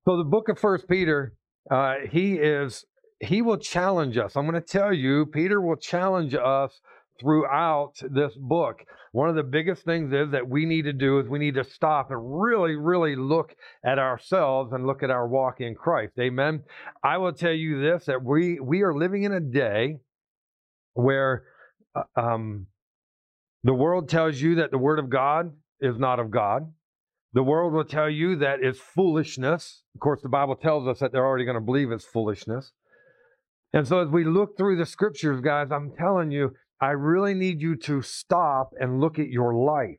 So the book of First Peter, he will challenge us. I'm going to tell you, Peter will challenge us throughout this book. One of the biggest things is that we need to do is we need to stop and really, really look at ourselves and look at our walk in Christ. Amen. I will tell you this, that we are living in a day where the world tells you that the word of God is not of God. The world will tell you that it's foolishness. Of course, the Bible tells us that they're already going to believe it's foolishness. And so as we look through the scriptures, guys, I'm telling you, I really need you to stop and look at your life.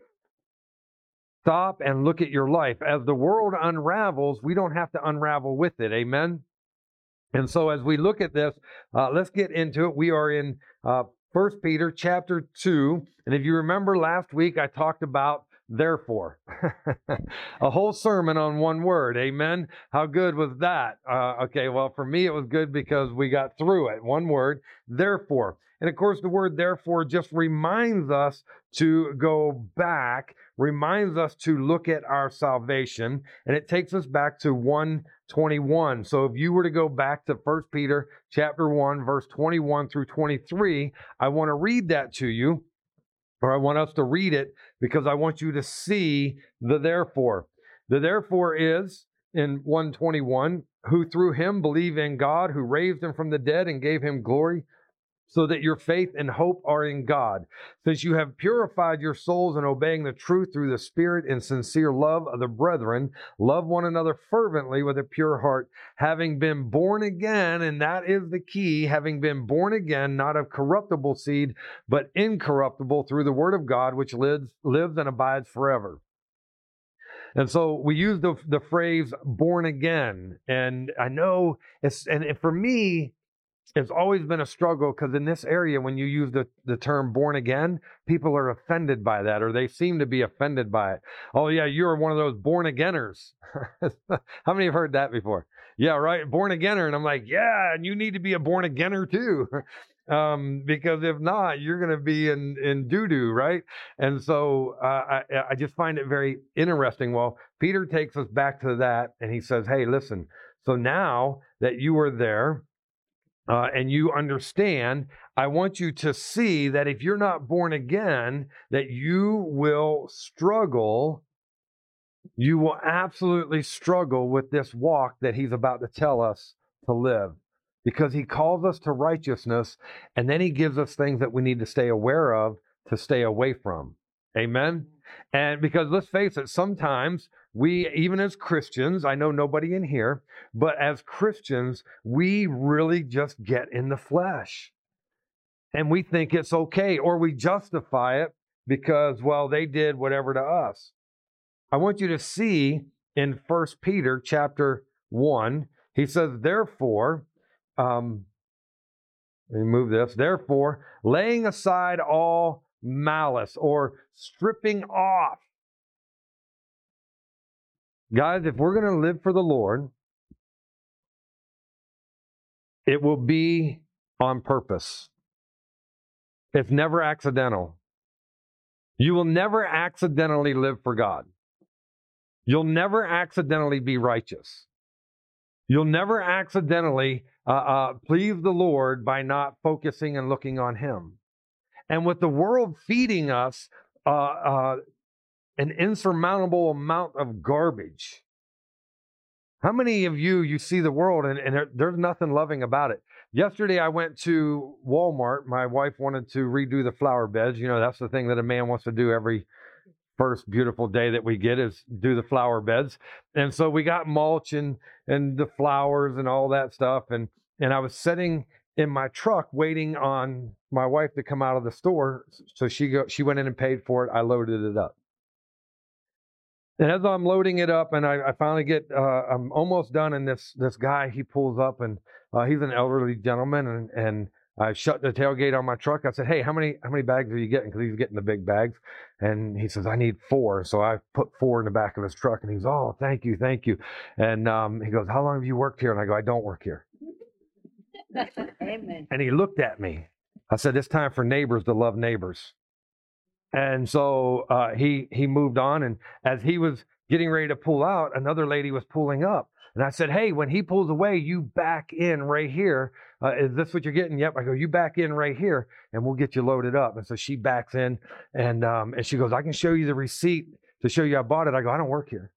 Stop and look at your life. As the world unravels, we don't have to unravel with it. Amen? And so as we look at this, let's get into it. We are in 1 Peter chapter 2. And if you remember last week, I talked about therefore. A whole sermon on one word. Amen. How good was that? Okay, well, for me, it was good because we got through it. One word, therefore. And of course, the word therefore just reminds us to go back, reminds us to look at our salvation, and it takes us back to 1:21. So if you were to go back to 1 Peter chapter 1, verse 21 through 23, I want to read that to you. Or I want us to read it because I want you to see the therefore. The therefore is in 1:21, who through him believe in God, who raised him from the dead and gave him glory, so that your faith and hope are in God. Since you have purified your souls in obeying the truth through the Spirit and sincere love of the brethren, love one another fervently with a pure heart, having been born again, and that is the key, having been born again, not of corruptible seed, but incorruptible through the word of God, which lives and abides forever. And so we use the phrase born again. And I know and for me, it's always been a struggle because in this area, when you use the term born again, people are offended by that, or they seem to be offended by it. Oh, yeah, you're one of those born againers. How many have heard that before? Yeah, right, born againer. And I'm like, yeah, and you need to be a born againer too. Because if not, you're going to be in doo-doo, right? And so I just find it very interesting. Well, Peter takes us back to that, and he says, hey, listen, so now that you are there, and you understand, I want you to see that if you're not born again, that you will struggle. You will absolutely struggle with this walk that he's about to tell us to live, because he calls us to righteousness, and then he gives us things that we need to stay aware of to stay away from. Amen? And because let's face it, sometimes we, even as Christians, I know nobody in here, but as Christians, we really just get in the flesh. And we think it's okay, or we justify it because, well, they did whatever to us. I want you to see in 1 Peter chapter 1, he says, therefore, let me move this, therefore, laying aside all malice or stripping off. Guys, if we're going to live for the Lord, it will be on purpose. It's never accidental. You will never accidentally live for God. You'll never accidentally be righteous. You'll never accidentally please the Lord by not focusing and looking on Him. And with the world feeding us an insurmountable amount of garbage. How many of you see the world and there's nothing loving about it? Yesterday I went to Walmart. My wife wanted to redo the flower beds. You know, that's the thing that a man wants to do every first beautiful day that we get is do the flower beds. And so we got mulch and the flowers and all that stuff. And I was sitting in my truck waiting on my wife to come out of the store. So she went in and paid for it. I loaded it up. And as I'm loading it up and I finally get, I'm almost done, and this guy, he pulls up, and he's an elderly gentleman, and I shut the tailgate on my truck. I said, hey, how many bags are you getting? Because he's getting the big bags. And he says, I need 4. So I put 4 in the back of his truck, and he goes, oh, thank you. And he goes, how long have you worked here? And I go, I don't work here. Amen. And he looked at me. I said, it's time for neighbors to love neighbors. And so he moved on, and as he was getting ready to pull out, another lady was pulling up. And I said, hey, when he pulls away, you back in right here. Is this what you're getting? Yep. I go, you back in right here and we'll get you loaded up. And so she backs in and she goes, I can show you the receipt to show you I bought it. I go, I don't work here.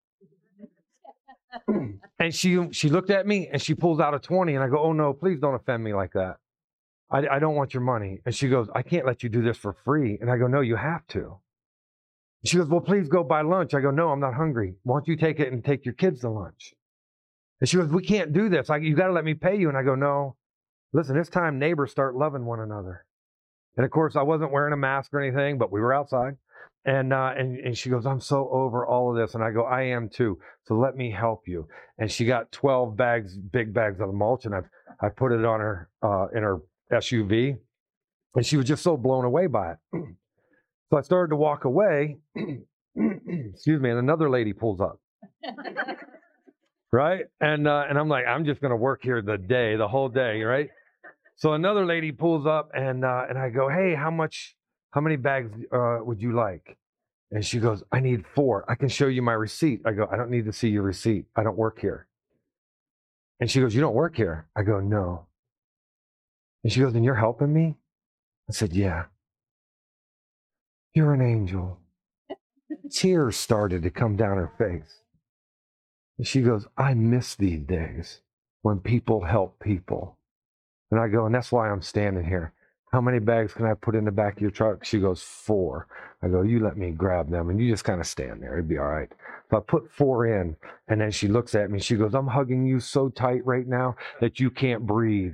And she looked at me and she pulls out a 20 and I go, oh no, please don't offend me like that. I don't want your money. And she goes, I can't let you do this for free. And I go, no, you have to. She goes, well, please go buy lunch. I go, no, I'm not hungry. Why don't you take it and take your kids to lunch? And she goes, we can't do this. You got to let me pay you. And I go, no, listen, it's time neighbors start loving one another. And of course, I wasn't wearing a mask or anything, but we were outside. And she goes, I'm so over all of this. And I go, I am too. So let me help you. And she got 12 bags, big bags of the mulch. And I put it on her, in her SUV. And she was just so blown away by it. So I started to walk away. Excuse me. And another lady pulls up. Right. And I'm like, I'm just going to work here the whole day. Right. So another lady pulls up and I go, hey, how many bags would you like? And she goes, I need 4. I can show you my receipt. I go, I don't need to see your receipt. I don't work here. And she goes, you don't work here? I go, no. And she goes, and you're helping me? I said, yeah. You're an angel. Tears started to come down her face. And she goes, I miss these days when people help people. And I go, and that's why I'm standing here. How many bags can I put in the back of your truck? She goes, 4. I go, you let me grab them and you just kind of stand there. It'd be all right. So I put 4 in and then she looks at me. She goes, I'm hugging you so tight right now that you can't breathe.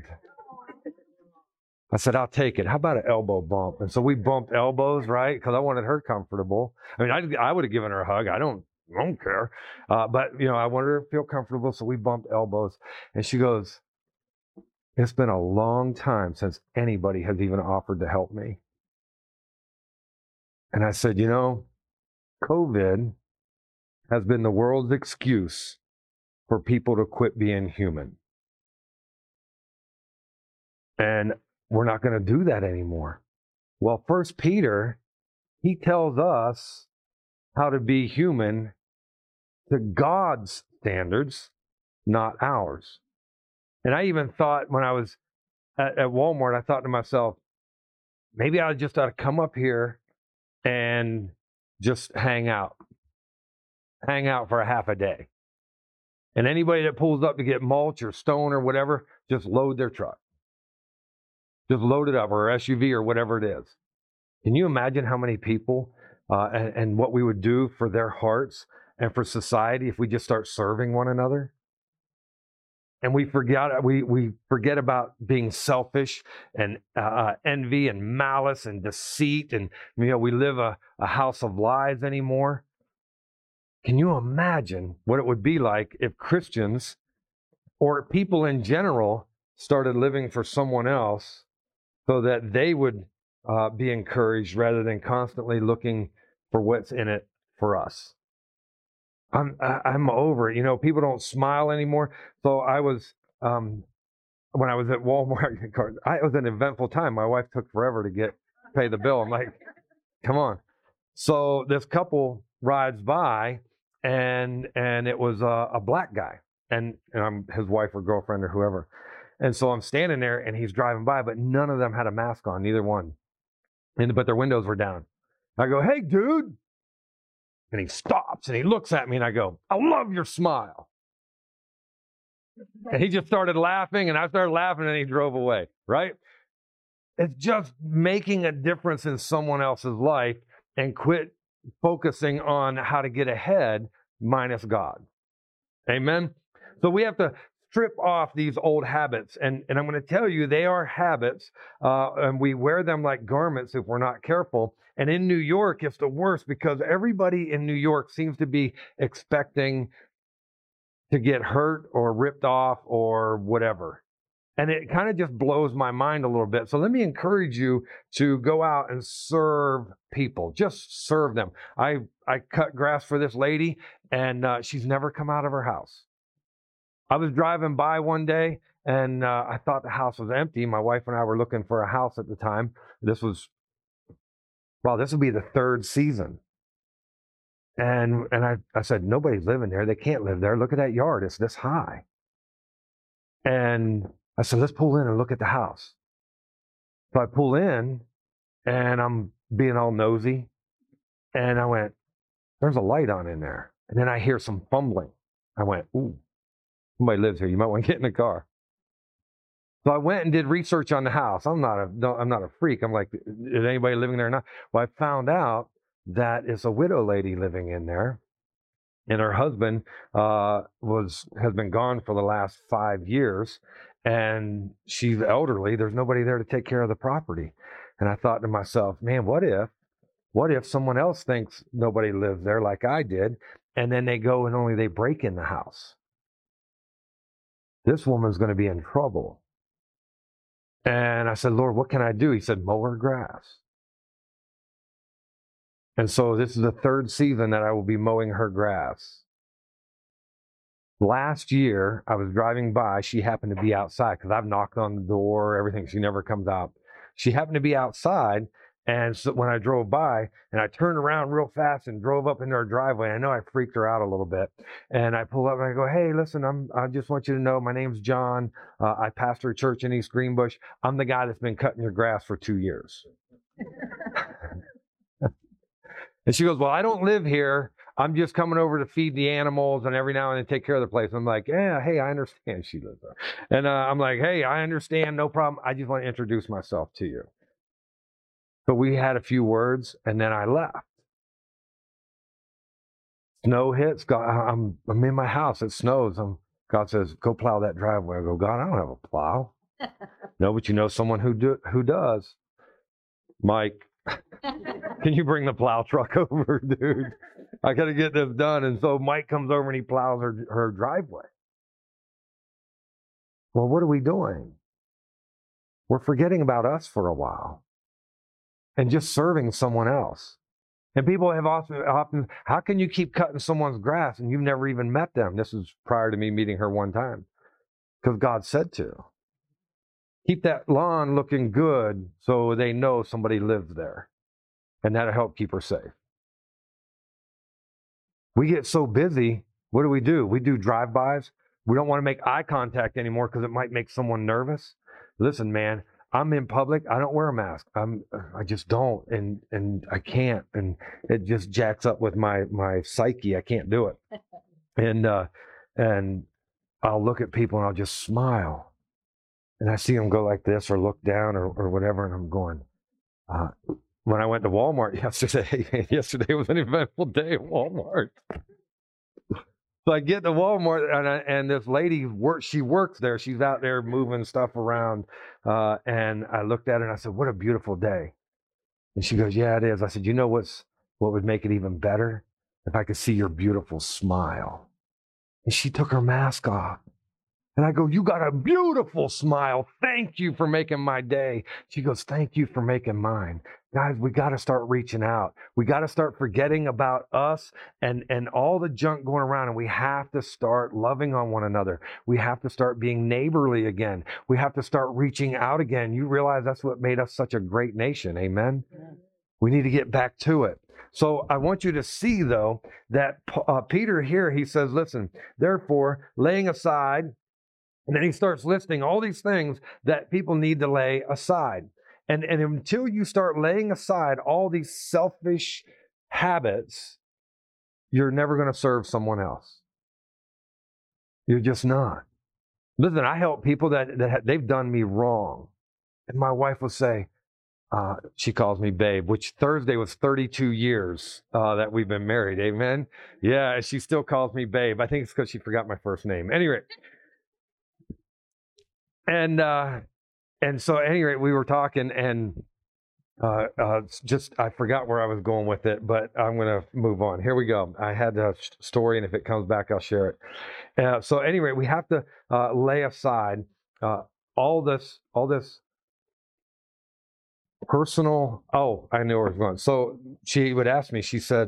I said, I'll take it. How about an elbow bump? And so we bumped elbows, right? Because I wanted her comfortable. I mean, I would have given her a hug. I don't care. But, I wanted her to feel comfortable. So we bumped elbows. And she goes, it's been a long time since anybody has even offered to help me. And I said, COVID has been the world's excuse for people to quit being human. And we're not going to do that anymore. Well, 1 Peter, he tells us how to be human to God's standards, not ours. And I even thought when I was at Walmart, I thought to myself, maybe I just ought to come up here and just hang out for a half a day. And anybody that pulls up to get mulch or stone or whatever, just load their truck. Just load it up, or SUV or whatever it is. Can you imagine how many people and what we would do for their hearts and for society if we just start serving one another? And we forget about being selfish and envy and malice and deceit, and we live a house of lies anymore. Can you imagine what it would be like if Christians or people in general started living for someone else so that they would be encouraged rather than constantly looking for what's in it for us? I'm over it. People don't smile anymore. So I was, when I was at Walmart, it was an eventful time. My wife took forever to pay the bill. I'm like, come on. So this couple rides by, and it was a black guy, and I'm his wife or girlfriend or whoever. And so I'm standing there, and he's driving by, but none of them had a mask on, neither one. But their windows were down. I go, hey, dude. And he stops and he looks at me and I go, I love your smile. And he just started laughing and I started laughing and he drove away, right? It's just making a difference in someone else's life and quit focusing on how to get ahead minus God. Amen? So we have to strip off these old habits. And I'm going to tell you, they are habits, and we wear them like garments if we're not careful. And in New York, it's the worst because everybody in New York seems to be expecting to get hurt or ripped off or whatever. And it kind of just blows my mind a little bit. So let me encourage you to go out and serve people. Just serve them. I cut grass for this lady, and she's never come out of her house. I was driving by one day, and I thought the house was empty. My wife and I were looking for a house at the time. This would be the 3rd season. And I said, nobody's living there. They can't live there. Look at that yard. It's this high. And I said, let's pull in and look at the house. So I pull in and I'm being all nosy. And I went, there's a light on in there. And then I hear some fumbling. I went, ooh, somebody lives here. You might want to get in the car. So I went and did research on the house. I'm not a freak. I'm like, is anybody living there or not? Well, I found out that it's a widow lady living in there. And her husband has been gone for the last 5 years, and she's elderly. There's nobody there to take care of the property. And I thought to myself, man, what if someone else thinks nobody lives there like I did, and then they go and only they break in the house? This woman's going to be in trouble. And I said, Lord, what can I do? He said, mow her grass. And so this is the third season that I will be mowing her grass. Last year, I was driving by. She happened to be outside because I've knocked on the door, everything. She never comes out. She happened to be outside. And so when I drove by and I turned around real fast and drove up into her driveway, I know I freaked her out a little bit. And I pull up and I go, hey, listen, I just want you to know my name's John. I pastor a church in East Greenbush. I'm the guy that's been cutting your grass for 2 years. And she goes, well, I don't live here. I'm just coming over to feed the animals and every now and then take care of the place. I'm like, yeah, hey, I understand she lives there. And I'm like, hey, I understand, no problem. I just want to introduce myself to you. So we had a few words and then I left. Snow hits. God, I'm in my house. It snows. God says, go plow that driveway. I go, God, I don't have a plow. No, but you know someone who does. Mike, can you bring the plow truck over, dude? I got to get this done. And so Mike comes over and he plows her driveway. Well, what are we doing? We're forgetting about us for a while and just serving someone else. And people have often, how can you keep cutting someone's grass and you've never even met them? This is prior to me meeting her one time, because God said to. Keep that lawn looking good so they know somebody lives there. And that'll help keep her safe. We get so busy, what do? We do drive-bys. We don't want to make eye contact anymore because it might make someone nervous. Listen, man, I'm in public. I don't wear a mask. I just don't, and I can't, and it just jacks up with my psyche. I can't do it, and I'll look at people and I'll just smile, and I see them go like this or look down or whatever, and I'm going. When I went to Walmart yesterday was an eventful day at Walmart. So I get to Walmart and this lady she works there. She's out there moving stuff around. And I looked at her and I said, what a beautiful day. And she goes, yeah, it is. I said, you know what would make it even better? If I could see your beautiful smile. And she took her mask off. And I go, you got a beautiful smile. Thank you for making my day. She goes, thank you for making mine. Guys, we got to start reaching out. We got to start forgetting about us and all the junk going around. And we have to start loving on one another. We have to start being neighborly again. We have to start reaching out again. You realize that's what made us such a great nation. Amen? Yeah. We need to get back to it. So I want you to see, though, that Peter here, he says, listen, therefore, laying aside. And then he starts listing all these things that people need to lay aside. And until you start laying aside all these selfish habits, you're never going to serve someone else. You're just not. Listen, I help people that they've done me wrong. And my wife will say, she calls me babe, which Thursday was 32 years that we've been married. Amen? Yeah, she still calls me babe. I think it's because she forgot my first name. Anyway. And so at any rate, we were talking and I forgot where I was going with it, but I'm going to move on. Here we go. I had a story, and if it comes back, I'll share it. So at any rate, we have to lay aside all this personal. Oh, I know where it's going. So she would ask me, she said,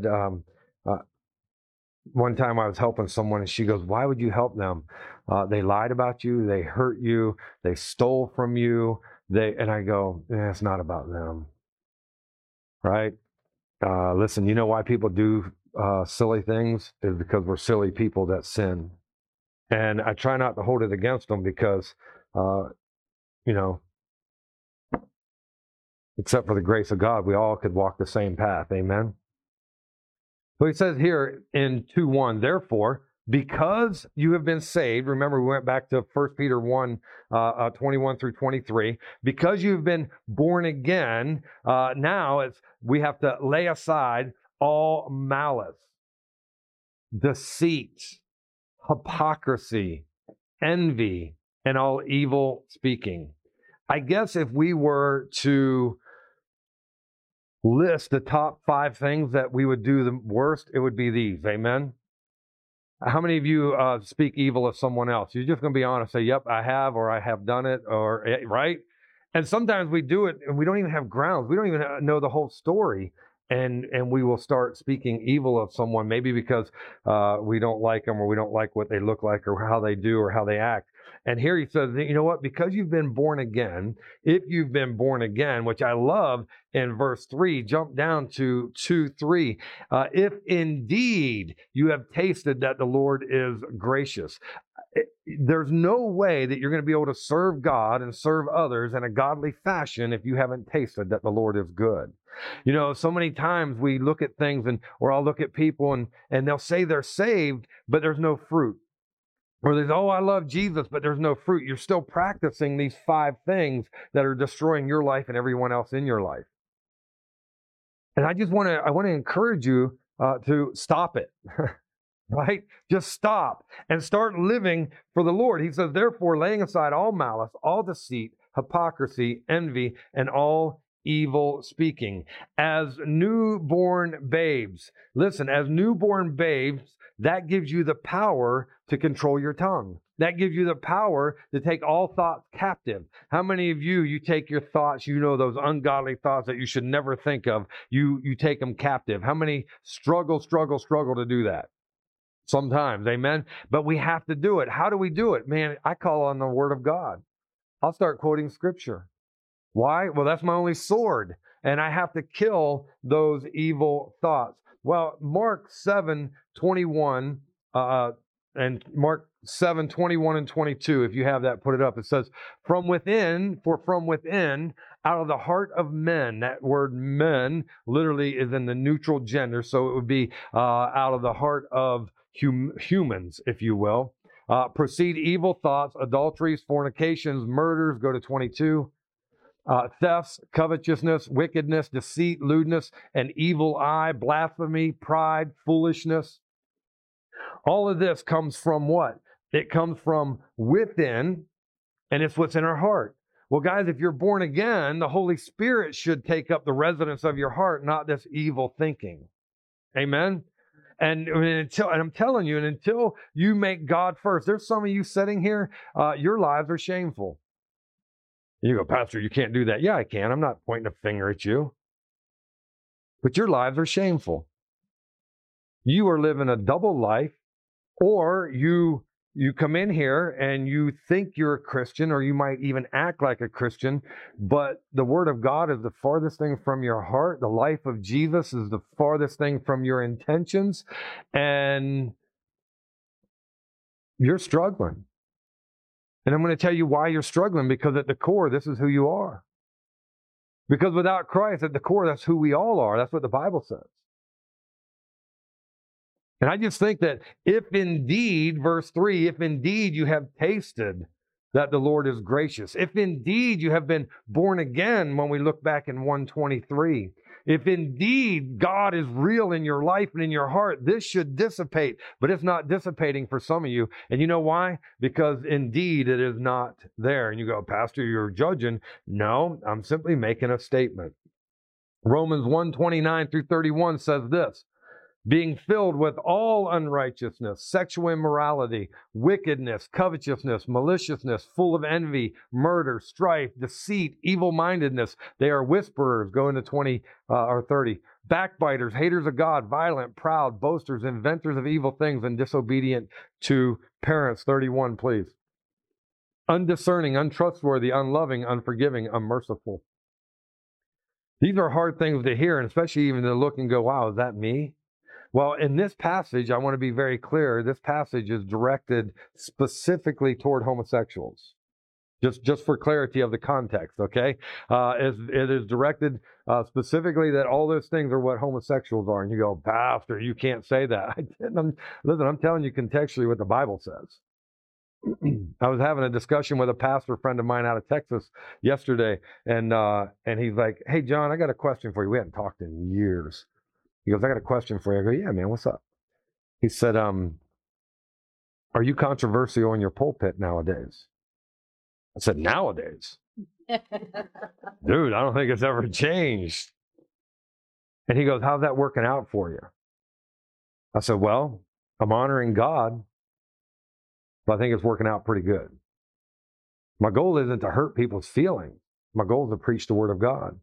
one time I was helping someone and she goes, why would you help them? They lied about you. They hurt you. They stole from you. And I go, it's not about them. Right? Listen, you know why people do silly things is because we're silly people that sin. And I try not to hold it against them because, you know, except for the grace of God, we all could walk the same path. Amen. So he says here in 2:1, therefore, because you have been saved, remember we went back to 1 Peter 1, 21 through 23, because you've been born again, now we have to lay aside all malice, deceit, hypocrisy, envy, and all evil speaking. I guess if we were to list the top 5 things that we would do the worst, it would be these. Amen. How many of you speak evil of someone else? You're just going to be honest, say, yep, I have, or I have done it, or right? And sometimes we do it and we don't even have grounds. We don't even know the whole story. And we will start speaking evil of someone, maybe because we don't like them, or we don't like what they look like, or how they do, or how they act. And here he says, you know what? Because you've been born again, if you've been born again, which I love in verse 3, jump down to 2:3. If indeed you have tasted that the Lord is gracious. There's no way that you're going to be able to serve God and serve others in a godly fashion if you haven't tasted that the Lord is good. You know, so many times we look at things or I'll look at people and they'll say they're saved, but there's no fruit. Or there's, oh, I love Jesus, but there's no fruit. You're still practicing these 5 things that are destroying your life and everyone else in your life. And I want to encourage you to stop it. Right? Just stop and start living for the Lord. He says, therefore, laying aside all malice, all deceit, hypocrisy, envy, and all evil speaking. As newborn babes, listen, as newborn babes, that gives you the power to control your tongue. That gives you the power to take all thoughts captive. How many of you take your thoughts, those ungodly thoughts that you should never think of, you take them captive? How many struggle to do that? Sometimes, amen? But we have to do it. How do we do it? Man, I call on the Word of God. I'll start quoting Scripture. Why? Well, that's my only sword, and I have to kill those evil thoughts. Well, Mark 7:21 and Mark 7:21 and 22, if you have that, put it up. It says, from within, out of the heart of men. That word men literally is in the neutral gender, so it would be out of the heart of humans, if you will. Proceed evil thoughts, adulteries, fornications, murders, go to 22. Thefts, covetousness, wickedness, deceit, lewdness, an evil eye, blasphemy, pride, foolishness. All of this comes from what? It comes from within, and it's what's in our heart. Well, guys, if you're born again, the Holy Spirit should take up the residence of your heart, not this evil thinking. Amen? And I'm telling you, and until you make God first, there's some of you sitting here, your lives are shameful. You go, Pastor, you can't do that. Yeah, I can. I'm not pointing a finger at you. But your lives are shameful. You are living a double life, or you come in here and you think you're a Christian, or you might even act like a Christian, but the Word of God is the farthest thing from your heart. The life of Jesus is the farthest thing from your intentions, and you're struggling. And I'm going to tell you why you're struggling, because at the core, this is who you are. Because without Christ, at the core, that's who we all are. That's what the Bible says. And I just think that if indeed, verse 3, if indeed you have tasted that the Lord is gracious, if indeed you have been born again, when we look back in 1:23, if indeed God is real in your life and in your heart, this should dissipate. But it's not dissipating for some of you. And you know why? Because indeed it is not there. And you go, Pastor, you're judging. No, I'm simply making a statement. Romans 1:29 through 31 says this: being filled with all unrighteousness, sexual immorality, wickedness, covetousness, maliciousness, full of envy, murder, strife, deceit, evil-mindedness. They are whisperers, go into 20 or 30. Backbiters, haters of God, violent, proud, boasters, inventors of evil things, and disobedient to parents. 31, please. Undiscerning, untrustworthy, unloving, unforgiving, unmerciful. These are hard things to hear, and especially even to look and go, wow, is that me? Well, in this passage, I want to be very clear. This passage is directed specifically toward homosexuals. Just for clarity of the context, okay? It is directed specifically that all those things are what homosexuals are. And you go, Pastor, you can't say that. Listen, I'm telling you contextually what the Bible says. I was having a discussion with a pastor friend of mine out of Texas yesterday, and he's like, "Hey, John, I got a question for you. We haven't talked in years." He goes, "I got a question for you." I go, "Yeah, man, what's up?" He said, "Are you controversial in your pulpit nowadays?" I said, "Nowadays?" Dude, I don't think it's ever changed. And he goes, "How's that working out for you?" I said, "Well, I'm honoring God, but I think it's working out pretty good. My goal isn't to hurt people's feelings. My goal is to preach the word of God."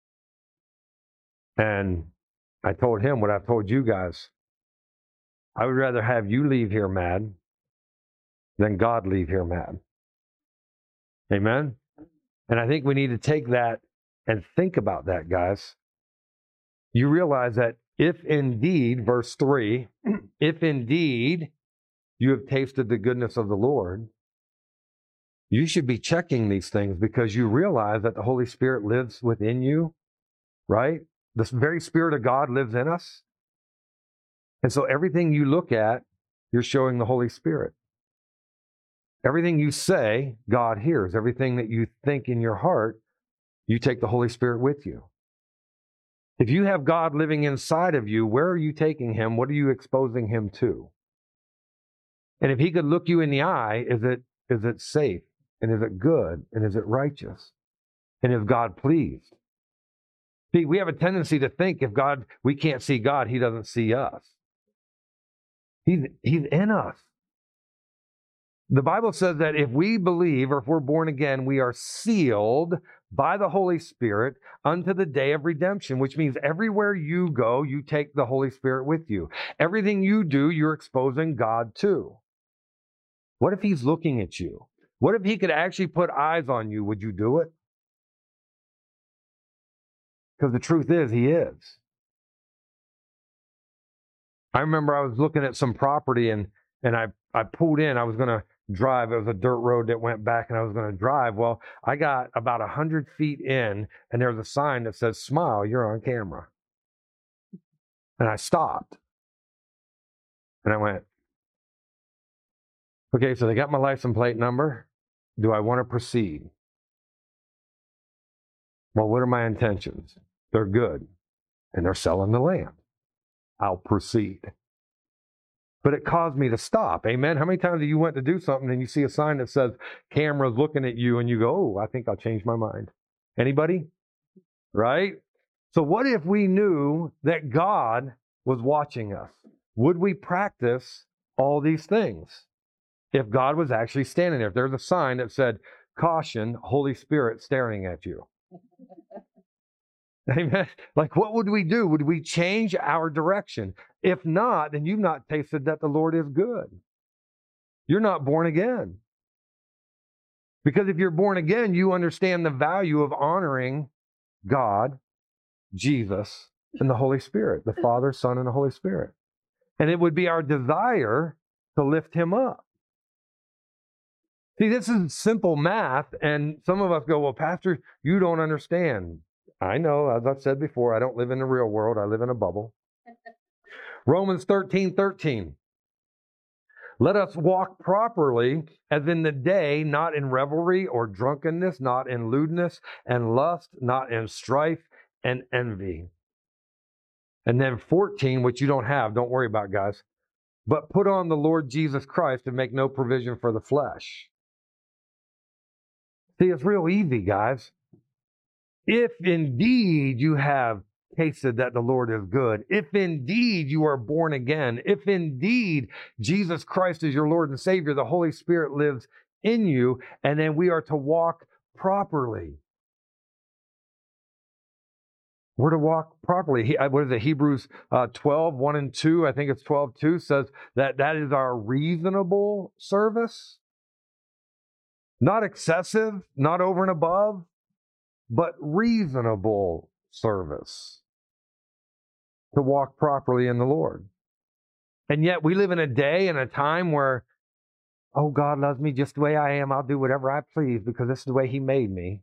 And I told him what I've told you guys. I would rather have you leave here mad than God leave here mad. Amen? And I think we need to take that and think about that, guys. You realize that if indeed, verse 3, if indeed you have tasted the goodness of the Lord, you should be checking these things because you realize that the Holy Spirit lives within you, right? The very Spirit of God lives in us. And so everything you look at, you're showing the Holy Spirit. Everything you say, God hears. Everything that you think in your heart, you take the Holy Spirit with you. If you have God living inside of you, where are you taking him? What are you exposing him to? And if he could look you in the eye, is it safe? And is it good? And is it righteous? And is God pleased? See, we have a tendency to think if we can't see God, he doesn't see us. He's in us. The Bible says that if we believe or if we're born again, we are sealed by the Holy Spirit unto the day of redemption, which means everywhere you go, you take the Holy Spirit with you. Everything you do, you're exposing God to. What if he's looking at you? What if he could actually put eyes on you? Would you do it? Because the truth is, he is. I remember I was looking at some property and I pulled in. I was going to drive. It was a dirt road that went back and I was going to drive. Well, I got about 100 feet in and there's a sign that says, "Smile, you're on camera." And I stopped. And I went, okay, so they got my license plate number. Do I want to proceed? Well, what are my intentions? They're good. And they're selling the land. I'll proceed. But it caused me to stop. Amen. How many times have you went to do something and you see a sign that says cameras looking at you and you go, "Oh, I think I'll change my mind"? Anybody? Right? So what if we knew that God was watching us? Would we practice all these things? If God was actually standing there, if there's a sign that said, "Caution, Holy Spirit staring at you." Amen. Like, what would we do? Would we change our direction? If not, then you've not tasted that the Lord is good. You're not born again. Because if you're born again, you understand the value of honoring God, Jesus, and the Holy Spirit, the Father, Son, and the Holy Spirit. And it would be our desire to lift him up. See, this is simple math, and some of us go, "Well, Pastor, you don't understand." I know, as I've said before, I don't live in the real world. I live in a bubble. Romans 13:13. Let us walk properly as in the day, not in revelry or drunkenness, not in lewdness and lust, not in strife and envy. And then 14, which you don't have, don't worry about, guys. But put on the Lord Jesus Christ and make no provision for the flesh. See, it's real easy, guys. If indeed you have tasted that the Lord is good, if indeed you are born again, if indeed Jesus Christ is your Lord and Savior, the Holy Spirit lives in you, and then we are to walk properly. We're to walk properly. What is it? Hebrews 12, 1 and 2, I think it's 12, 2, says that is our reasonable service. Not excessive, not over and above, but reasonable service to walk properly in the Lord. And yet we live in a day and a time where, oh, God loves me just the way I am. I'll do whatever I please because this is the way he made me.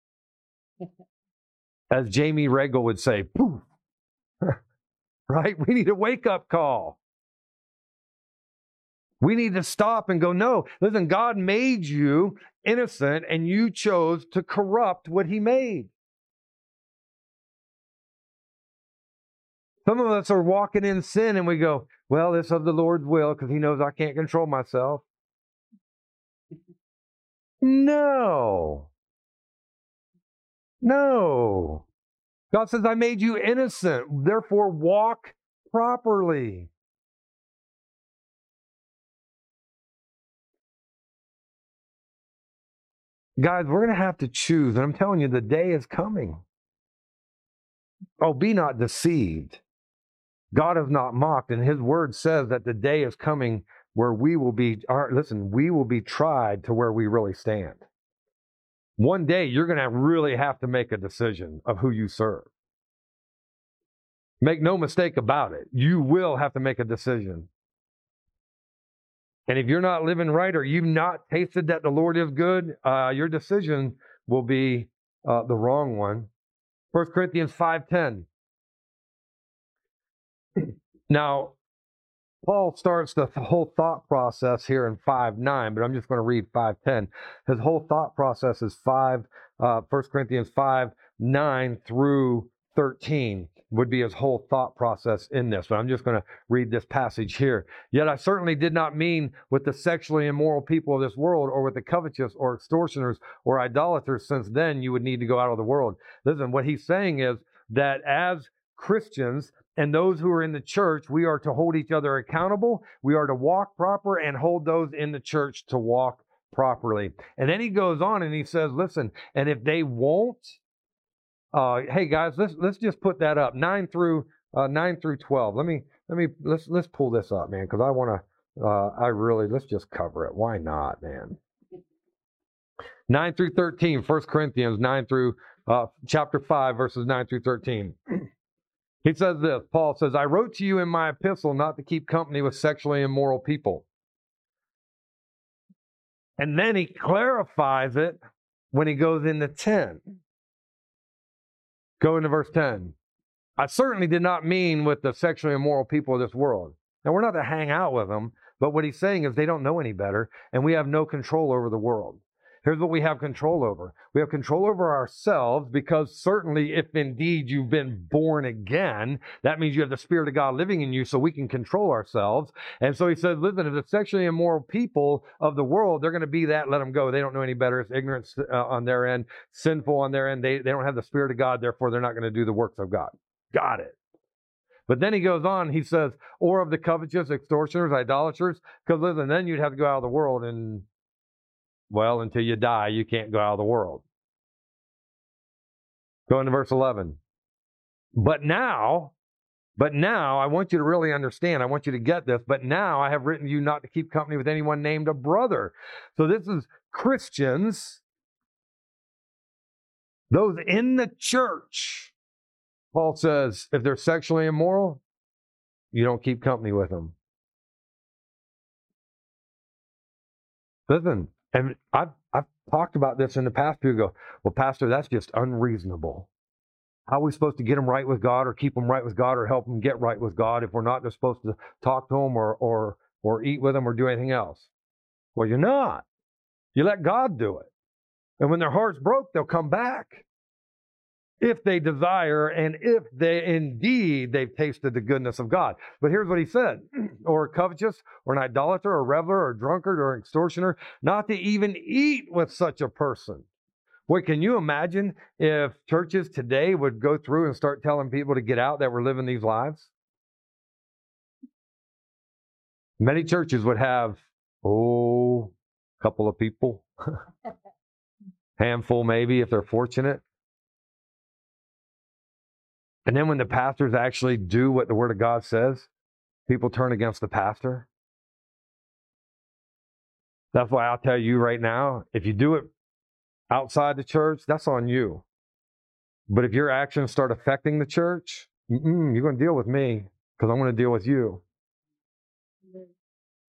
As Jamie Regal would say, poof. Right? We need a wake-up call. We need to stop and go, no, listen, God made you innocent and you chose to corrupt what he made. Some of us are walking in sin and we go, well, it's of the Lord's will because he knows I can't control myself. No. No. God says, I made you innocent, therefore walk properly. Guys, we're going to have to choose, and I'm telling you, the day is coming. Oh, be not deceived. God is not mocked, and his word says that the day is coming where we will be tried to where we really stand. One day, you're going to really have to make a decision of who you serve. Make no mistake about it. You will have to make a decision. And if you're not living right or you've not tasted that the Lord is good, your decision will be the wrong one. 1 Corinthians 5:10. Now, Paul starts the whole thought process here in 5:9, but I'm just going to read 5:10. His whole thought process is 1 Corinthians 5:9 through 13 would be his whole thought process in this. But I'm just going to read this passage here. Yet I certainly did not mean with the sexually immoral people of this world, or with the covetous, or extortioners, or idolaters, since then you would need to go out of the world. Listen, what he's saying is that as Christians and those who are in the church, we are to hold each other accountable. We are to walk proper and hold those in the church to walk properly. And then he goes on and he says, listen, and if they won't, hey guys, let's just put that up 9 through 12. Let's pull this up, man, because I want to. Let's just cover it. Why not, man? 9 through 13, 1 Corinthians 9 through chapter 5, verses 9 through 13. He says this, Paul says, I wrote to you in my epistle not to keep company with sexually immoral people. And then he clarifies it when he goes into 10. Go into verse 10. I certainly did not mean with the sexually immoral people of this world. Now, we're not to hang out with them, but what he's saying is they don't know any better, and we have no control over the world. Here's what we have control over. We have control over ourselves because certainly if indeed you've been born again, that means you have the Spirit of God living in you so we can control ourselves. And so he says, listen, if the sexually immoral people of the world, they're going to be that, let them go. They don't know any better. It's ignorance on their end, sinful on their end. They don't have the Spirit of God, therefore they're not going to do the works of God. Got it. But then he goes on, he says, or of the covetous, extortioners, idolaters, because listen, then you'd have to go out of the world and well, until you die, you can't go out of the world. Go into verse 11. But now, I want you to really understand. I want you to get this. But now I have written to you not to keep company with anyone named a brother. So this is Christians, those in the church. Paul says, if they're sexually immoral, you don't keep company with them. Listen. And I've talked about this in the past. People go, well, Pastor, that's just unreasonable. How are we supposed to get them right with God or keep them right with God or help them get right with God if we're not just supposed to talk to them or eat with them or do anything else? Well, you're not. You let God do it. And when their heart's broke, they'll come back. If they desire and if they've tasted the goodness of God. But here's what he said, or covetous, or an idolater, or a reveler, or a drunkard, or an extortioner, not to even eat with such a person. Boy, can you imagine if churches today would go through and start telling people to get out that were living these lives? Many churches would have, a couple of people, handful maybe if they're fortunate. And then when the pastors actually do what the Word of God says, people turn against the pastor. That's why I'll tell you right now, if you do it outside the church, that's on you. But if your actions start affecting the church, you're going to deal with me because I'm going to deal with you.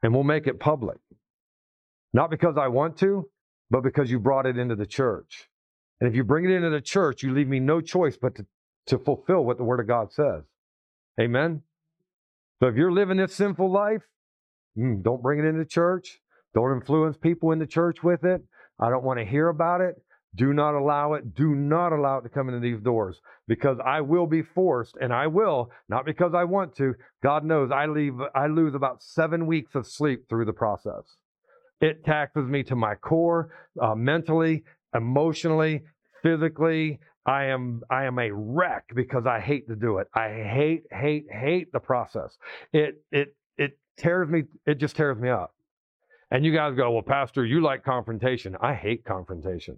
And we'll make it public. Not because I want to, but because you brought it into the church. And if you bring it into the church, you leave me no choice but to fulfill what the Word of God says. Amen? So if you're living this sinful life, don't bring it into church. Don't influence people in the church with it. I don't want to hear about it. Do not allow it. Do not allow it to come into these doors, because I will be forced, and I will, not because I want to. God knows I lose about 7 weeks of sleep through the process. It taxes me to my core, mentally, emotionally, physically. I am a wreck because I hate to do it. I hate the process. It tears me. It just tears me up. And you guys go, well, Pastor, you like confrontation. I hate confrontation.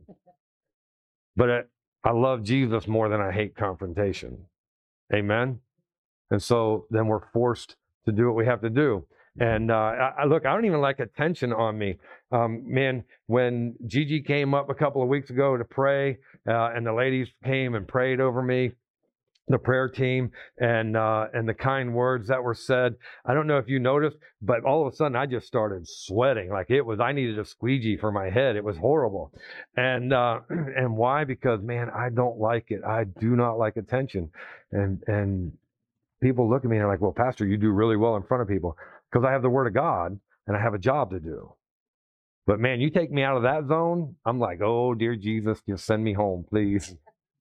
But I love Jesus more than I hate confrontation. Amen? And so then we're forced to do what we have to do. And I don't even like attention on me. Man, when Gigi came up a couple of weeks ago to pray, and the ladies came and prayed over me, the prayer team, and the kind words that were said. I don't know if you noticed, but all of a sudden I just started sweating like I needed a squeegee for my head. It was horrible. And why? Because, man, I don't like it. I do not like attention. And people look at me and they're like, well, Pastor, you do really well in front of people, because I have the Word of God and I have a job to do. But man, you take me out of that zone, I'm like, oh, dear Jesus, just send me home, please.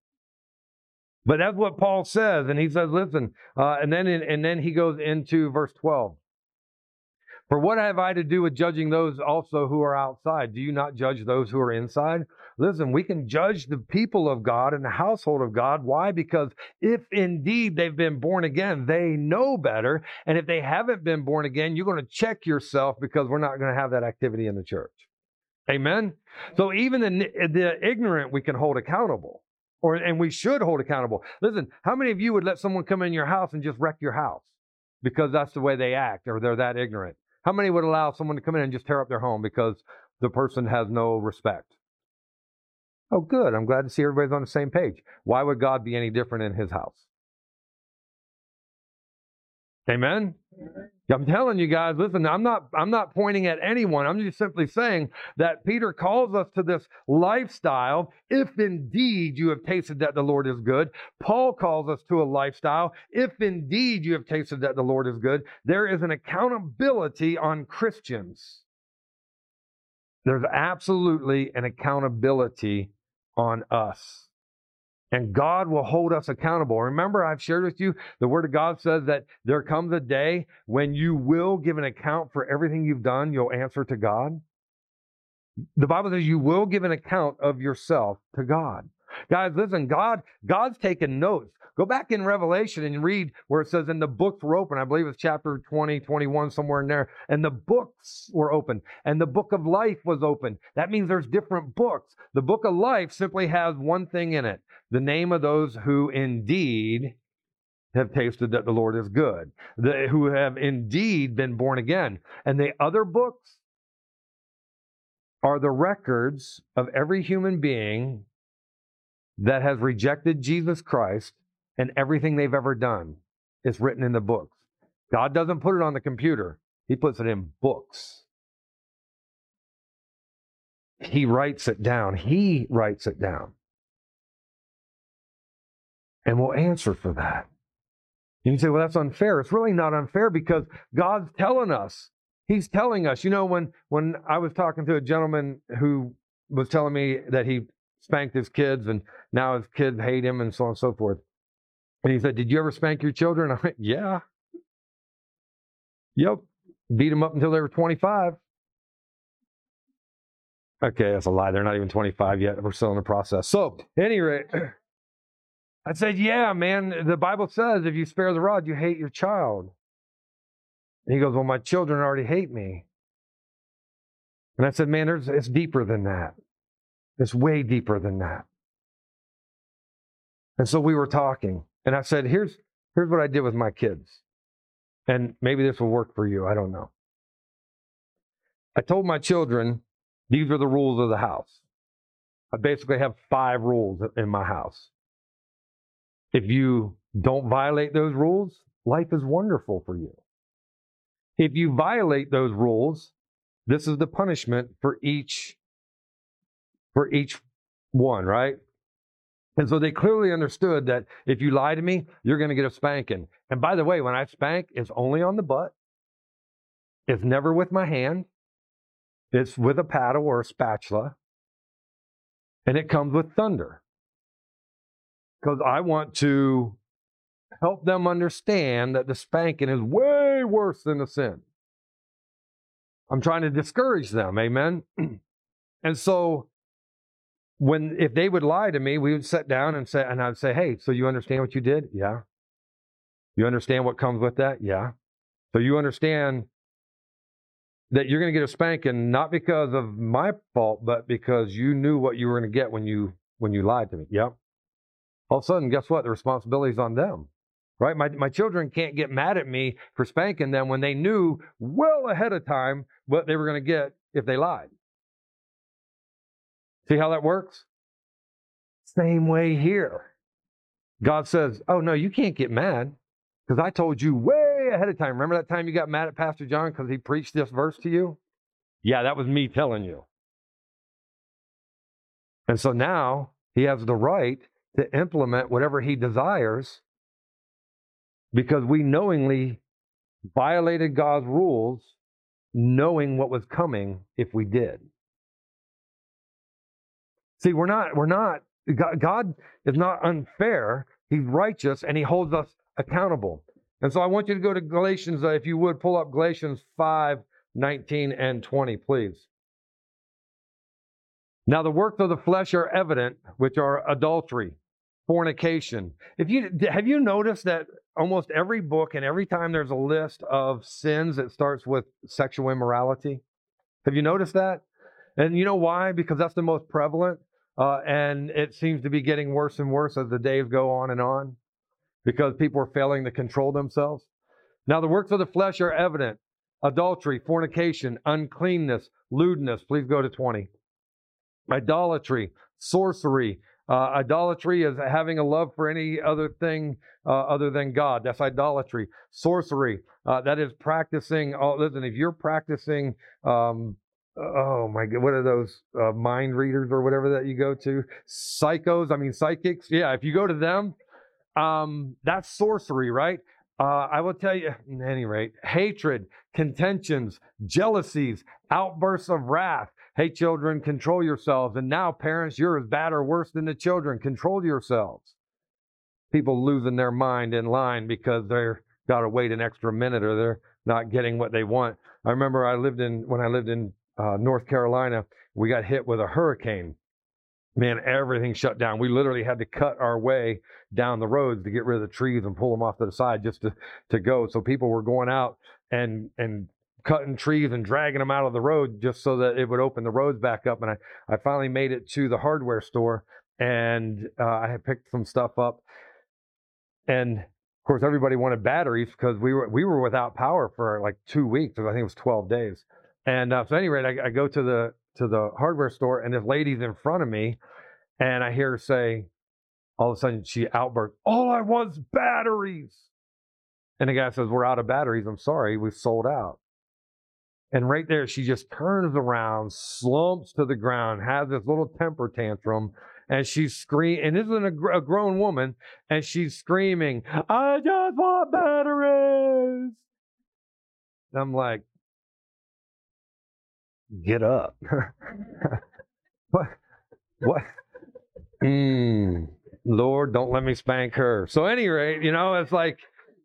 But that's what Paul says, and he says, listen, and then he goes into verse 12. For what have I to do with judging those also who are outside? Do you not judge those who are inside? Listen, we can judge the people of God and the household of God. Why? Because if indeed they've been born again, they know better. And if they haven't been born again, you're going to check yourself, because we're not going to have that activity in the church. Amen? So even the ignorant we can hold accountable. And we should hold accountable. Listen, how many of you would let someone come in your house and just wreck your house because that's the way they act, or they're that ignorant? How many would allow someone to come in and just tear up their home because the person has no respect? Oh, good. I'm glad to see everybody's on the same page. Why would God be any different in his house? Amen? I'm telling you guys, listen, I'm not pointing at anyone. I'm just simply saying that Peter calls us to this lifestyle, if indeed you have tasted that the Lord is good. Paul calls us to a lifestyle, if indeed you have tasted that the Lord is good. There is an accountability on Christians. There's absolutely an accountability on us. And God will hold us accountable. Remember, I've shared with you, the Word of God says that there comes a day when you will give an account for everything you've done. You'll answer to God. The Bible says you will give an account of yourself to God. Guys, listen, God's taking notes. Go back in Revelation and read where it says, and the books were open. I believe it's chapter 20, 21, somewhere in there. And the books were open. And the book of life was open. That means there's different books. The book of life simply has one thing in it: the name of those who indeed have tasted that the Lord is good, who have indeed been born again. And the other books are the records of every human being that has rejected Jesus Christ, and everything they've ever done is written in the books. God doesn't put it on the computer. He puts it in books. He writes it down. He writes it down. And we'll answer for that. You can say, well, that's unfair. It's really not unfair, because God's telling us. He's telling us. You know, when I was talking to a gentleman who was telling me that he spanked his kids and now his kids hate him and so on and so forth. And he said, did you ever spank your children? I went, yeah. Yep. Beat them up until they were 25. Okay, that's a lie. They're not even 25 yet. We're still in the process. So, at any rate, I said, yeah, man, the Bible says if you spare the rod, you hate your child. And he goes, well, my children already hate me. And I said, man, it's deeper than that. It's way deeper than that. And so we were talking. And I said, here's what I did with my kids. And maybe this will work for you. I don't know. I told my children, these are the rules of the house. I basically have 5 rules in my house. If you don't violate those rules, life is wonderful for you. If you violate those rules, this is the punishment for each one, right? And so they clearly understood that if you lie to me, you're going to get a spanking. And by the way, when I spank, it's only on the butt. It's never with my hand. It's with a paddle or a spatula. And it comes with thunder. Because I want to help them understand that the spanking is way worse than the sin. I'm trying to discourage them, amen? And so if they would lie to me, we would sit down and I'd say, hey, so you understand what you did? Yeah. You understand what comes with that? Yeah. So you understand that you're going to get a spanking, not because of my fault, but because you knew what you were going to get when you lied to me. Yeah. All of a sudden, guess what? The responsibility is on them, right? My children can't get mad at me for spanking them when they knew well ahead of time what they were going to get if they lied. See how that works? Same way here. God says, oh, no, you can't get mad because I told you way ahead of time. Remember that time you got mad at Pastor John because he preached this verse to you? Yeah, that was me telling you. And so now he has the right to implement whatever he desires because we knowingly violated God's rules, knowing what was coming if we did. See, God is not unfair. He's righteous and he holds us accountable. And so I want you to go to Galatians, if you would, pull up Galatians 5:19 and 20, please. Now the works of the flesh are evident, which are adultery, fornication. Have you noticed that almost every book and every time there's a list of sins, it starts with sexual immorality? Have you noticed that? And you know why? Because that's the most prevalent. And it seems to be getting worse and worse as the days go on and on because people are failing to control themselves. Now, the works of the flesh are evident: adultery, fornication, uncleanness, lewdness. Please go to 20. Idolatry, sorcery. Idolatry is having a love for any other thing other than God. That's idolatry. Sorcery, that is practicing. Listen, if you're practicing oh my God, what are those mind readers or whatever that you go to? Psychics. Yeah, if you go to them, that's sorcery, right? I will tell you, at any rate, hatred, contentions, jealousies, outbursts of wrath. Hey, children, control yourselves. And now, parents, you're as bad or worse than the children. Control yourselves. People losing their mind in line because they've got to wait an extra minute or they're not getting what they want. I remember when I lived in North Carolina, we got hit with a hurricane. Man, everything shut down. We literally had to cut our way down the roads to get rid of the trees and pull them off to the side just to go. So people were going out and cutting trees and dragging them out of the road just so that it would open the roads back up. And I finally made it to the hardware store and I had picked some stuff up. And of course, everybody wanted batteries because we were without power for like 2 weeks. I think it was 12 days. And so at any rate, I go to the hardware store and this lady's in front of me and I hear her say, all of a sudden she outbursts, all I want's batteries. And the guy says, we're out of batteries. I'm sorry, we've sold out. And right there, she just turns around, slumps to the ground, has this little temper tantrum, and she's screaming, and this is a grown woman, and she's screaming, I just want batteries. And I'm like, get up. What? Lord, don't let me spank her. So at any rate, it's like,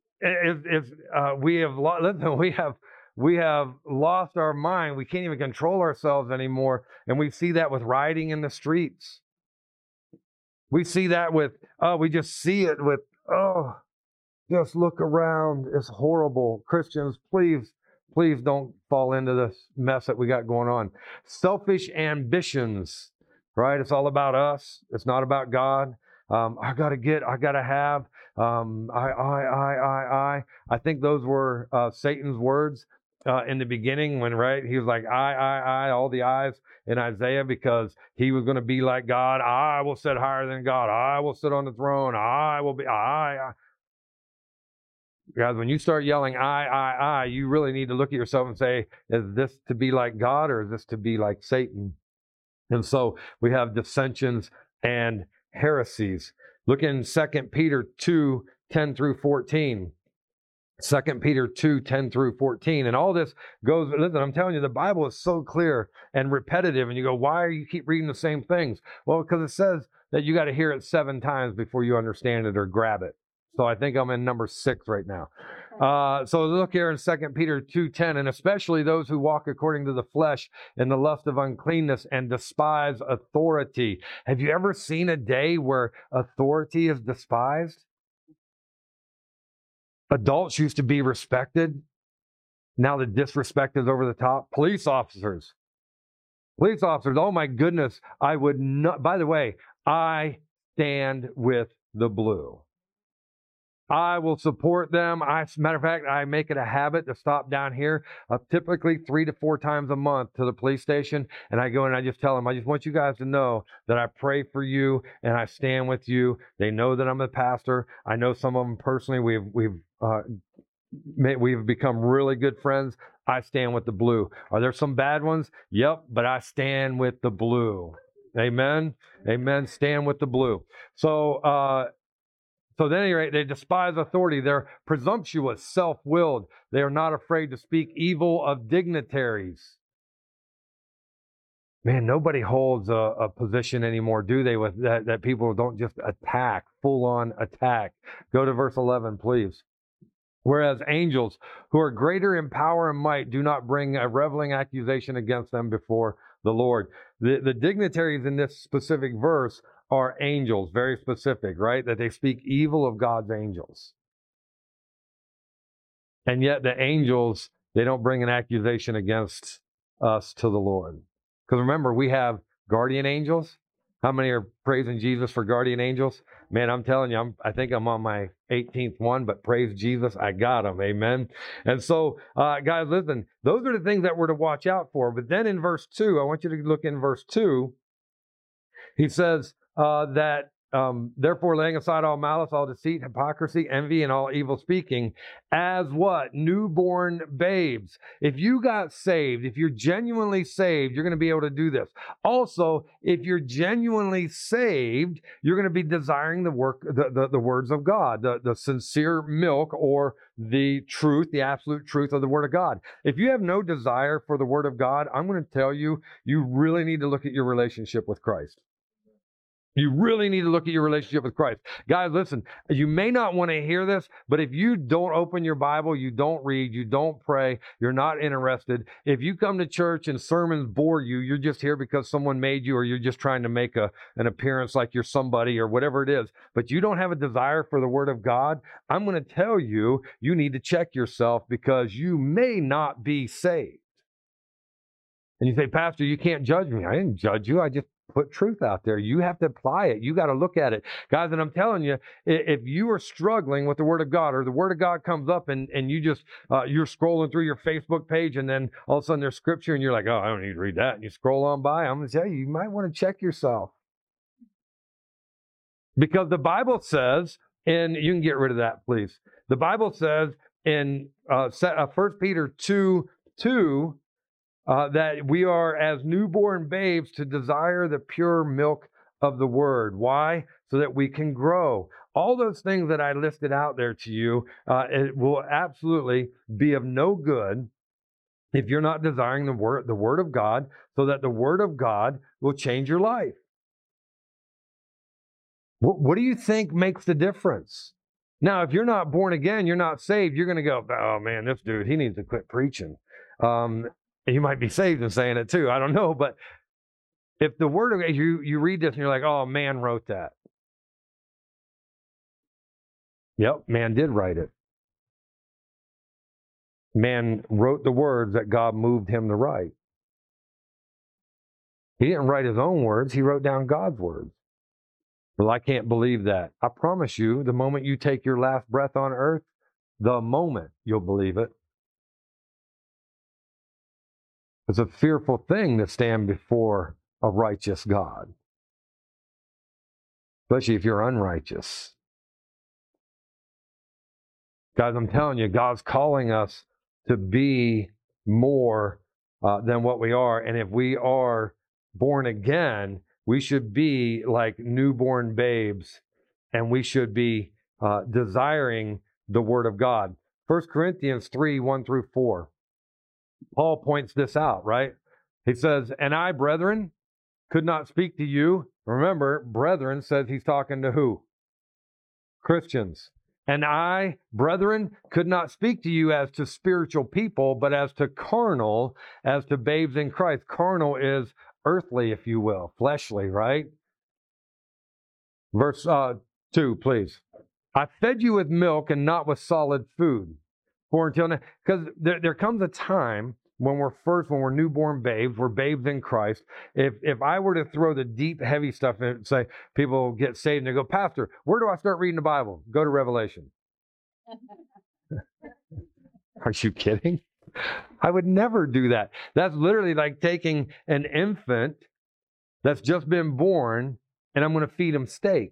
we have lost our mind. We can't even control ourselves anymore. And we see that with rioting in the streets. We see that we just see it with, just look around. It's horrible. Christians, please don't fall into this mess that we got going on. Selfish ambitions, right? It's all about us. It's not about God. I got to have. I think those were Satan's words in the beginning when, right, he was like, I, all the I's in Isaiah because he was going to be like God. I will sit higher than God. I will sit on the throne. I will be, I. Guys, when you start yelling, I, you really need to look at yourself and say, is this to be like God or is this to be like Satan? And so we have dissensions and heresies. Look in 2 Peter 2, 10 through 14. 2 Peter 2, 10 through 14. And all this goes, listen, I'm telling you, the Bible is so clear and repetitive. And you go, why do you keep reading the same things? Well, because it says that you got to hear it 7 times before you understand it or grab it. So I think I'm in number 6 right now. So look here in 2 Peter 2:10, and especially those who walk according to the flesh in the lust of uncleanness and despise authority. Have you ever seen a day where authority is despised? Adults used to be respected. Now the disrespect is over the top. Police officers, oh my goodness, I would not, by the way, I stand with the blue. I will support them. Matter of fact, I make it a habit to stop down here typically 3 to 4 times a month to the police station. And I go and I just tell them, I just want you guys to know that I pray for you and I stand with you. They know that I'm a pastor. I know some of them personally. We've become really good friends. I stand with the blue. Are there some bad ones? Yep, but I stand with the blue. Amen. Amen. Stand with the blue. So at any rate, they despise authority. They're presumptuous, self-willed. They are not afraid to speak evil of dignitaries. Man, nobody holds a position anymore, do they, with that people don't just attack, full-on attack. Go to verse 11, please. Whereas angels, who are greater in power and might, do not bring a reveling accusation against them before the Lord. The dignitaries in this specific verse are angels, very specific, right? That they speak evil of God's angels. And yet the angels, they don't bring an accusation against us to the Lord. Because remember, we have guardian angels. How many are praising Jesus for guardian angels? Man, I'm telling you, I think I'm on my 18th one, but praise Jesus, I got them. Amen. And so, guys, listen, those are the things that we're to watch out for. But then in verse 2, I want you to look in verse 2. He says that therefore laying aside all malice, all deceit, hypocrisy, envy, and all evil speaking, as what? Newborn babes. If you got saved, if you're genuinely saved, you're going to be able to do this. Also, if you're genuinely saved, you're going to be desiring the words of God, the sincere milk or the truth, the absolute truth of the Word of God. If you have no desire for the Word of God, I'm going to tell you, you really need to look at your relationship with Christ. You really need to look at your relationship with Christ. Guys, listen, you may not want to hear this, but if you don't open your Bible, you don't read, you don't pray, you're not interested. If you come to church and sermons bore you, you're just here because someone made you, or you're just trying to make an appearance like you're somebody or whatever it is, but you don't have a desire for the Word of God, I'm going to tell you, you need to check yourself because you may not be saved. And you say, Pastor, you can't judge me. I didn't judge you. I just put truth out there. You have to apply it. You got to look at it. Guys, and I'm telling you, if you are struggling with the Word of God, or the Word of God comes up and you just, you're scrolling through your Facebook page and then all of a sudden there's scripture and you're like, oh, I don't need to read that. And you scroll on by, I'm going to tell you, you might want to check yourself. Because the Bible says, and you can get rid of that, please. The Bible says in 1 Peter 2:2, that we are as newborn babes to desire the pure milk of the Word. Why? So that we can grow. All those things that I listed out there to you, it will absolutely be of no good if you're not desiring the Word of God, so that the Word of God will change your life. What do you think makes the difference? Now, if you're not born again, you're not saved, you're going to go, oh man, this dude, he needs to quit preaching. You might be saved in saying it too. I don't know. But if the Word of God, you read this and you're like, oh, man wrote that. Yep, man did write it. Man wrote the words that God moved him to write. He didn't write his own words. He wrote down God's words. Well, I can't believe that. I promise you, the moment you take your last breath on earth, the moment you'll believe it. It's a fearful thing to stand before a righteous God, especially if you're unrighteous. Guys, I'm telling you, God's calling us to be more than what we are. And if we are born again, we should be like newborn babes, and we should be desiring the Word of God. 1 Corinthians 3, 1 through 4. Paul points this out, right? He says, and I, brethren, could not speak to you. Remember, brethren says he's talking to who? Christians. And I, brethren, could not speak to you as to spiritual people, but as to carnal, as to babes in Christ. Carnal is earthly, if you will, fleshly, right? Verse 2, please. I fed you with milk and not with solid food. For until now, because there comes a time when we're newborn babes, we're babes in Christ. If I were to throw the deep, heavy stuff in and say people get saved and they go, Pastor, where do I start reading the Bible? Go to Revelation. Are you kidding? I would never do that. That's literally like taking an infant that's just been born and I'm going to feed him steak.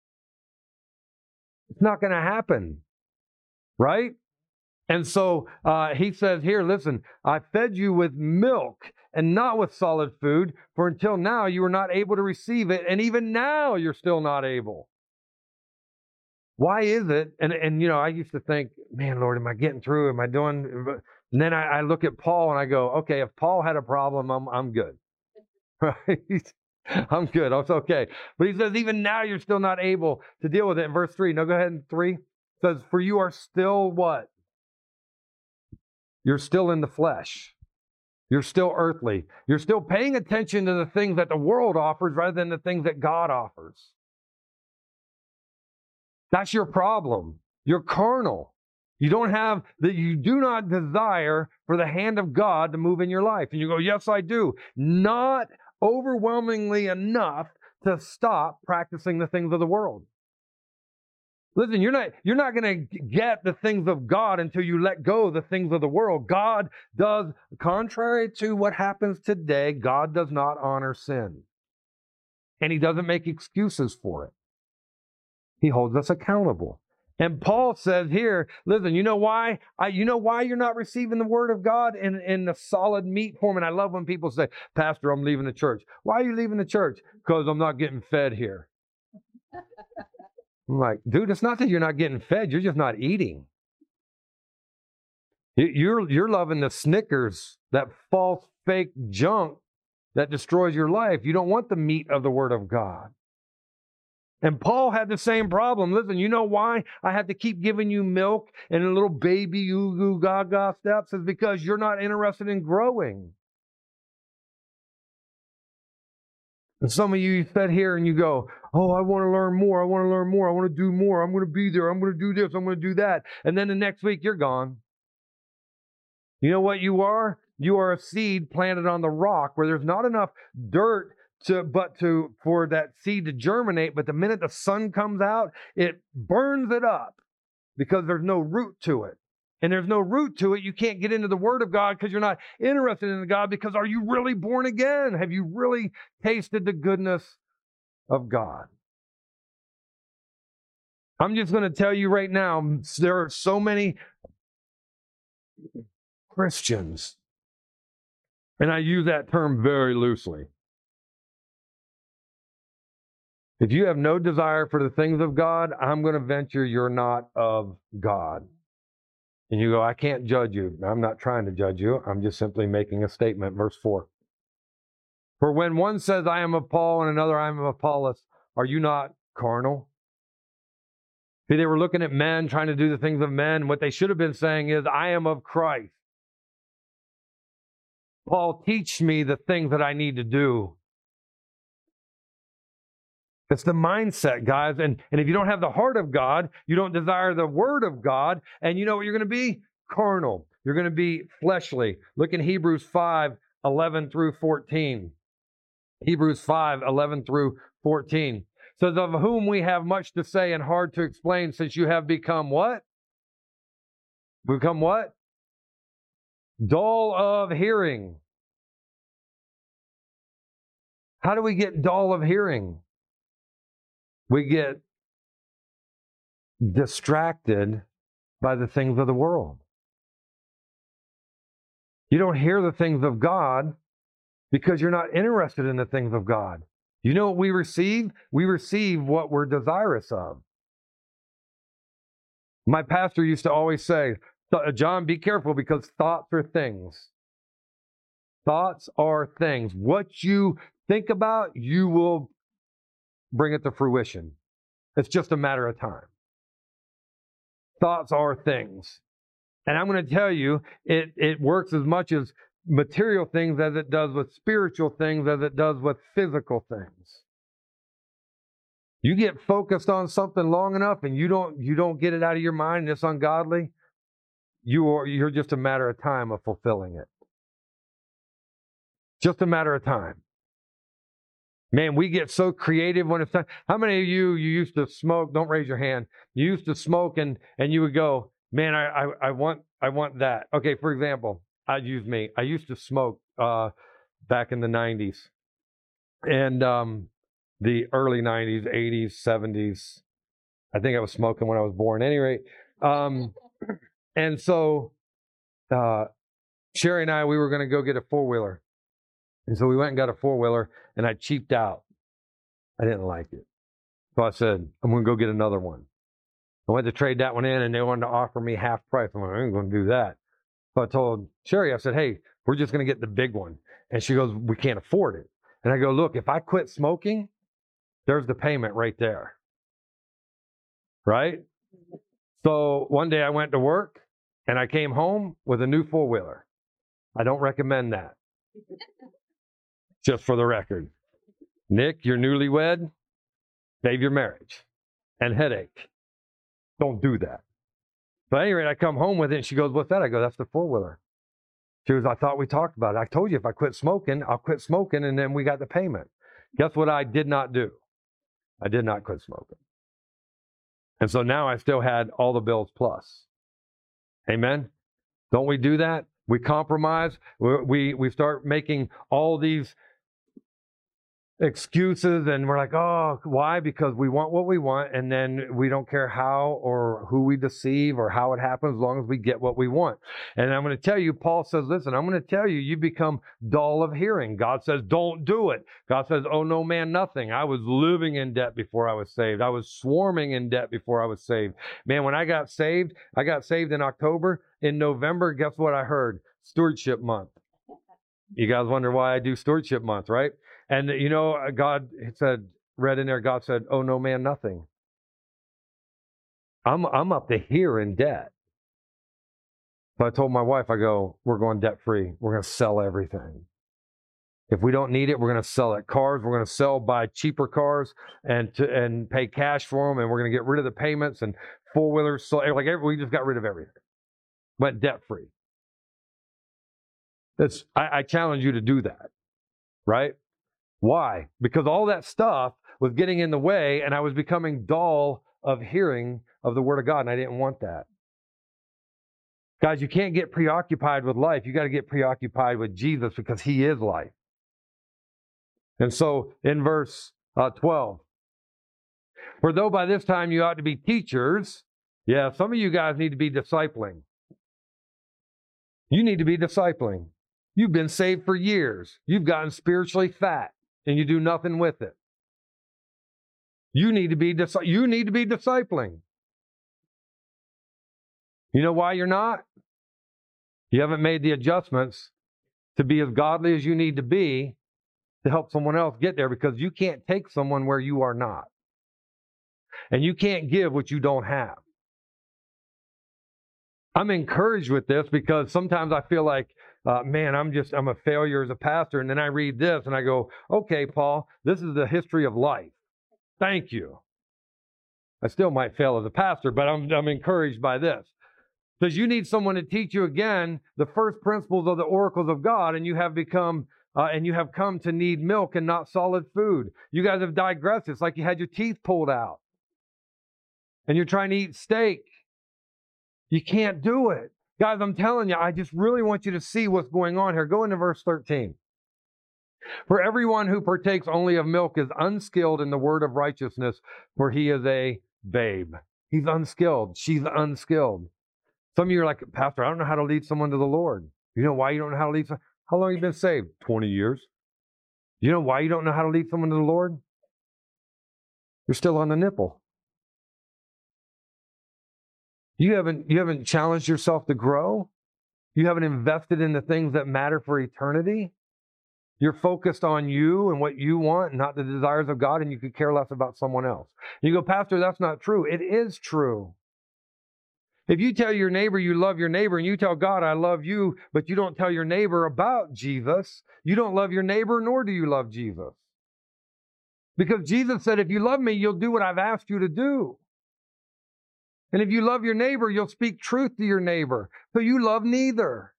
It's not going to happen, right? And so he says here, listen, I fed you with milk and not with solid food, for until now you were not able to receive it, and even now you're still not able. Why is it? And you know, I used to think, man, Lord, am I getting through? Am I doing? And then I look at Paul and I go, okay, if Paul had a problem, I'm good. Right? I'm good. It's okay. But he says, even now you're still not able to deal with it. In verse 3, no, go ahead in 3. It says, for you are still what? You're still in the flesh. You're still earthly. You're still paying attention to the things that the world offers rather than the things that God offers. That's your problem. You're carnal. You do not desire for the hand of God to move in your life. And you go, yes, I do. Not overwhelmingly enough to stop practicing the things of the world. Listen, you're not going to get the things of God until you let go of the things of the world. God does, contrary to what happens today, God does not honor sin. And He doesn't make excuses for it. He holds us accountable. And Paul says here, listen, you know why? You know why you're not receiving the Word of God in the solid meat form? And I love when people say, Pastor, I'm leaving the church. Why are you leaving the church? Because I'm not getting fed here. I'm like, dude, it's not that you're not getting fed. You're just not eating. You're loving the Snickers, that false, fake junk that destroys your life. You don't want the meat of the Word of God. And Paul had the same problem. Listen, you know why I have to keep giving you milk and a little baby goo gaga steps? Is because you're not interested in growing. And some of you sit here and you go, oh, I want to learn more. I want to learn more. I want to do more. I'm going to be there. I'm going to do this. I'm going to do that. And then the next week you're gone. You know what you are? You are a seed planted on the rock where there's not enough dirt for that seed to germinate. But the minute the sun comes out, it burns it up because there's no root to it. And there's no root to it. You can't get into the Word of God because you're not interested in God. Because are you really born again? Have you really tasted the goodness of God? I'm just going to tell you right now, there are so many Christians, and I use that term very loosely. If you have no desire for the things of God, I'm going to venture you're not of God. And you go, I can't judge you. I'm not trying to judge you. I'm just simply making a statement. Verse 4. For when one says, I am of Paul, and another, I am of Apollos, are you not carnal? See, they were looking at men, trying to do the things of men. What they should have been saying is, I am of Christ. Paul, teach me the things that I need to do. It's the mindset, guys. And if you don't have the heart of God, you don't desire the Word of God, and you know what you're going to be? Carnal. You're going to be fleshly. Look in Hebrews 5:11 through 14. Hebrews 5:11 through 14. Says, of whom we have much to say and hard to explain, since you have become what? Become what? Dull of hearing. How do we get dull of hearing? We get distracted by the things of the world. You don't hear the things of God because you're not interested in the things of God. You know what we receive? We receive what we're desirous of. My pastor used to always say, John, be careful because thoughts are things. Thoughts are things. What you think about, you will bring it to fruition. It's just a matter of time. Thoughts are things. And I'm going to tell you, it works as much as material things as it does with spiritual things, as it does with physical things. You get focused on something long enough and you don't get it out of your mind and it's ungodly, you're just a matter of time of fulfilling it. Just a matter of time. Man, we get so creative when it's time. How many of you used to smoke? Don't raise your hand. You used to smoke and you would go, man, I want that. Okay, for example, I'd use me. I used to smoke back in the 90s. And the early 90s, 80s, 70s. I think I was smoking when I was born. At any rate. And so Sherry and I, we were going to go get a four-wheeler. And so we went and got a four-wheeler, and I cheaped out. I didn't like it. So I said, I'm going to go get another one. I went to trade that one in, and they wanted to offer me half price. I'm like, I ain't going to do that. So I told Sherry, I said, hey, we're just going to get the big one. And she goes, we can't afford it. And I go, look, if I quit smoking, there's the payment right there. Right? So one day I went to work, and I came home with a new four-wheeler. I don't recommend that. Just for the record. Nick, you're newlywed, save your marriage and headache. Don't do that. But at any rate, I come home with it, and she goes, what's that? I go, that's the four-wheeler. She goes, I thought we talked about it. I told you if I quit smoking, I'll quit smoking, and then we got the payment. Guess what I did not do? I did not quit smoking. And so now I still had all the bills plus. Amen? Don't we do that? We compromise. We start making all these excuses, and we're like, oh, why? Because we want what we want, and then we don't care how or who we deceive or how it happens, as long as we get what we want. And I'm going to tell you, Paul says, listen, I'm going to tell you, you become dull of hearing. God says, don't do it. God says, oh, no man, nothing. I was living in debt before I was saved. I was swarming in debt before I was saved. Man, when I got saved in October. In November, guess what I heard? Stewardship month. You guys wonder why I do stewardship month, right? And you know, God said, read in there, God said, oh, no man, nothing. I'm up to here in debt. So I told my wife, I go, we're going debt free. We're going to sell everything. If we don't need it, we're going to sell it. Cars, we're going to buy cheaper cars and pay cash for them. And we're going to get rid of the payments and four-wheelers. So we just got rid of everything. Went debt free. I challenge you to do that, right? Why? Because all that stuff was getting in the way, and I was becoming dull of hearing of the Word of God, and I didn't want that. Guys, you can't get preoccupied with life. You got to get preoccupied with Jesus because He is life. And so in verse 12, for though by this time you ought to be teachers, yeah, some of you guys need to be discipling. You need to be discipling. You've been saved for years. You've gotten spiritually fat, and you do nothing with it. You need to be discipling. You know why you're not? You haven't made the adjustments to be as godly as you need to be to help someone else get there, because you can't take someone where you are not. And you can't give what you don't have. I'm encouraged with this because sometimes I feel like, man, I'm a failure as a pastor. And then I read this and I go, okay, Paul, this is the history of life. Thank you. I still might fail as a pastor, but I'm encouraged by this. Because you need someone to teach you again the first principles of the oracles of God, and you have come to need milk and not solid food. You guys have digressed. It's like you had your teeth pulled out and you're trying to eat steak. You can't do it. Guys, I'm telling you, I just really want you to see what's going on here. Go into verse 13. For everyone who partakes only of milk is unskilled in the word of righteousness, for he is a babe. He's unskilled. She's unskilled. Some of you are like, Pastor, I don't know how to lead someone to the Lord. You know why you don't know how to lead someone? How long have you been saved? 20 years. You know why you don't know how to lead someone to the Lord? You're still on the nipple. You haven't challenged yourself to grow. You haven't invested in the things that matter for eternity. You're focused on you and what you want, not the desires of God, and you could care less about someone else. You go, Pastor, that's not true. It is true. If you tell your neighbor you love your neighbor and you tell God, I love you, but you don't tell your neighbor about Jesus, you don't love your neighbor, nor do you love Jesus. Because Jesus said, if you love me, you'll do what I've asked you to do. And if you love your neighbor, you'll speak truth to your neighbor. So you love neither.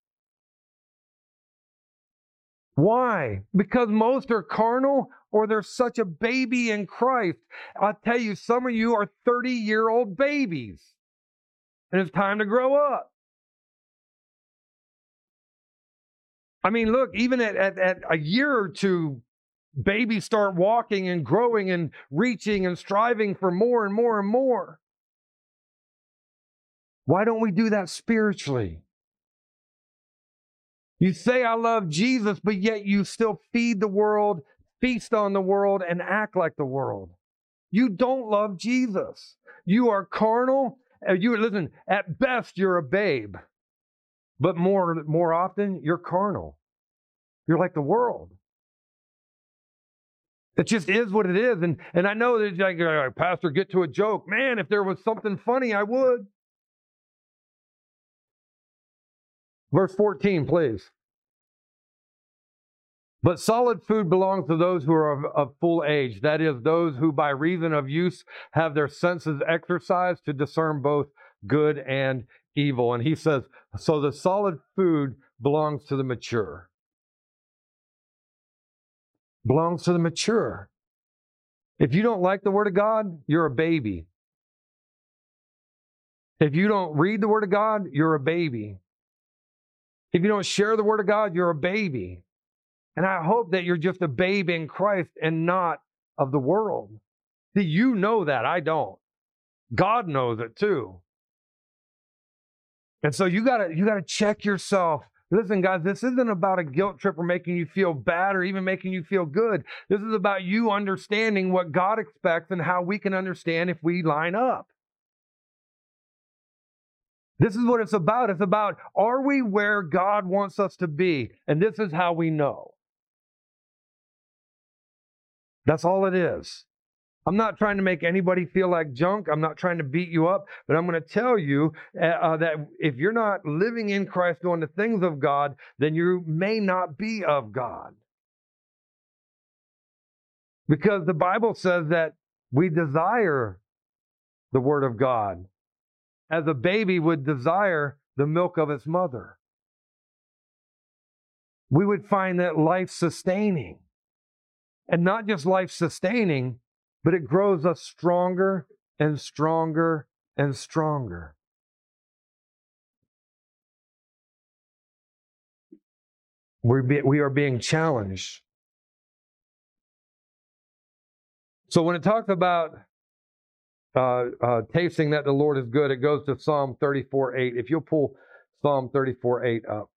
Why? Because most are carnal or they're such a baby in Christ. I'll tell you, some of you are 30-year-old babies. And it's time to grow up. I mean, look, even at a year or two, babies start walking and growing and reaching and striving for more and more and more. Why don't we do that spiritually? You say, I love Jesus, but yet you still feed the world, feast on the world, and act like the world. You don't love Jesus. You are carnal. Listen, at best, you're a babe. But more often, you're carnal. You're like the world. It just is what it is. And I know that, like, Pastor, get to a joke. Man, if there was something funny, I would. Verse 14, please. But solid food belongs to those who are of full age. That is, those who by reason of use have their senses exercised to discern both good and evil. And he says, so the solid food belongs to the mature. Belongs to the mature. If you don't like the Word of God, you're a baby. If you don't read the Word of God, you're a baby. If you don't share the Word of God, you're a baby. And I hope that you're just a babe in Christ and not of the world. See, you know that. I don't. God knows it too. And so you gotta check yourself. Listen, guys, this isn't about a guilt trip or making you feel bad or even making you feel good. This is about you understanding what God expects and how we can understand if we line up. This is what it's about. It's about, are we where God wants us to be? And this is how we know. That's all it is. I'm not trying to make anybody feel like junk. I'm not trying to beat you up, but I'm going to tell you that if you're not living in Christ, doing the things of God, then you may not be of God. Because the Bible says that we desire the Word of God as a baby would desire the milk of its mother. We would find that life-sustaining. And not just life-sustaining, but it grows us stronger and stronger and stronger. We are being challenged. So when it talks about tasting that the Lord is good, it goes to Psalm 34:8. If you'll pull Psalm 34:8 up.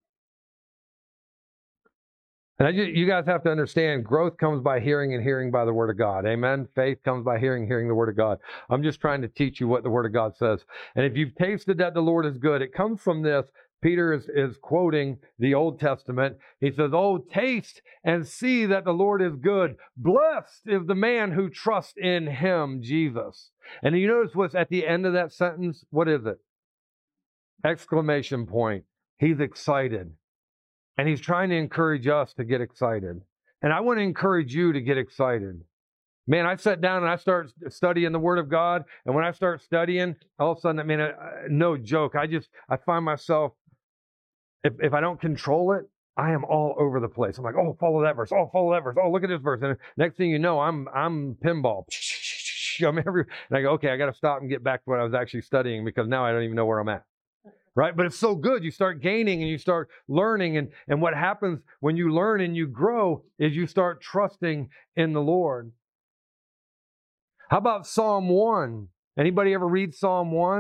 And you guys have to understand, growth comes by hearing and hearing by the Word of God. Amen? Faith comes by hearing the Word of God. I'm just trying to teach you what the Word of God says. And if you've tasted that the Lord is good, it comes from this. Peter is quoting the Old Testament. He says, oh, taste and see that the Lord is good. Blessed is the man who trusts in Him, Jesus. And you notice what's at the end of that sentence? What is it? Exclamation point. He's excited. And he's trying to encourage us to get excited. And I want to encourage you to get excited. Man, I sat down and I start studying the Word of God. And when I start studying, all of a sudden, I mean, no joke, I find myself, if I don't control it, I am all over the place. I'm like, oh, follow that verse. Oh, follow that verse. Oh, look at this verse. And next thing you know, I'm pinball. I'm and I go, okay, I got to stop and get back to what I was actually studying because now I don't even know where I'm at. Right? But it's so good. You start gaining and you start learning. And what happens when you learn and you grow is you start trusting in the Lord. How about Psalm 1? Anybody ever read Psalm 1?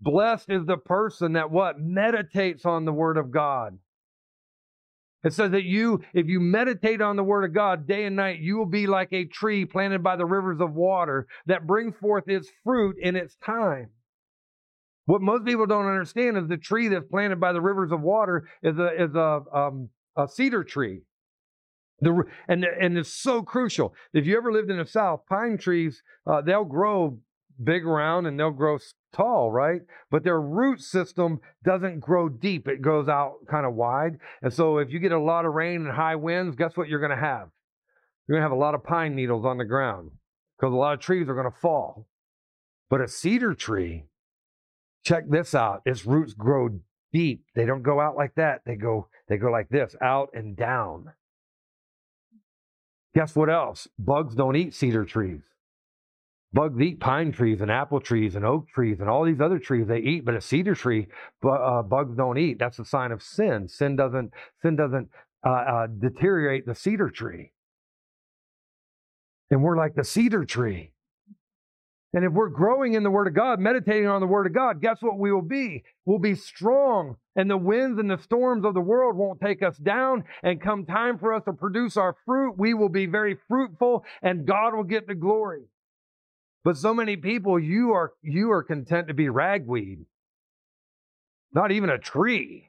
Blessed is the person that what? Meditates on the word of God. It says that if you meditate on the word of God day and night, you will be like a tree planted by the rivers of water that brings forth its fruit in its time. What most people don't understand is the tree that's planted by the rivers of water is a cedar tree. And it's so crucial. If you ever lived in the South, pine trees, they'll grow big around and they'll grow tall, right? But their root system doesn't grow deep. It goes out kind of wide. And so if you get a lot of rain and high winds, guess what you're going to have? You're going to have a lot of pine needles on the ground because a lot of trees are going to fall. But a cedar tree, check this out. Its roots grow deep. They don't go out like that. They go like this, out and down. Guess what else? Bugs don't eat cedar trees. Bugs eat pine trees and apple trees and oak trees and all these other trees they eat, but a cedar tree, bugs don't eat. That's a sign of sin. Sin doesn't deteriorate the cedar tree. And we're like the cedar tree. And if we're growing in the Word of God, meditating on the Word of God, guess what we will be? We'll be strong, and the winds and the storms of the world won't take us down. And come time for us to produce our fruit, we will be very fruitful, and God will get the glory. But so many people, you are content to be ragweed, not even a tree,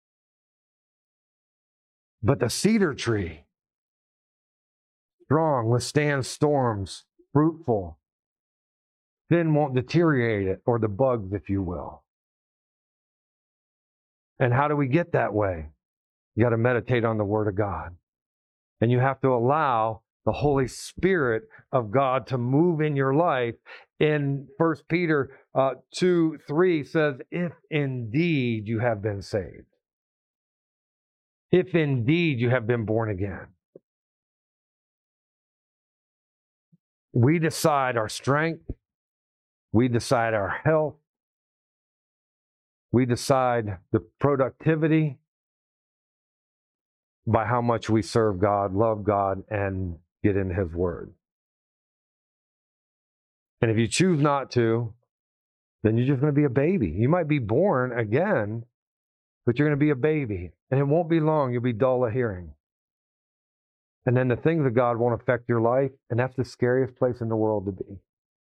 but the cedar tree, strong, withstands storms, fruitful, then won't deteriorate it, or the bugs, if you will. And how do we get that way? You got to meditate on the Word of God. And you have to allow the Holy Spirit of God to move in your life. In 1 Peter 2:3 says, if indeed you have been saved. If indeed you have been born again. We decide our strength. We decide our health. We decide the productivity by how much we serve God, love God, and get in His Word. And if you choose not to, then you're just going to be a baby. You might be born again, but you're going to be a baby. And it won't be long, you'll be dull of hearing. And then the things of God won't affect your life, and that's the scariest place in the world to be.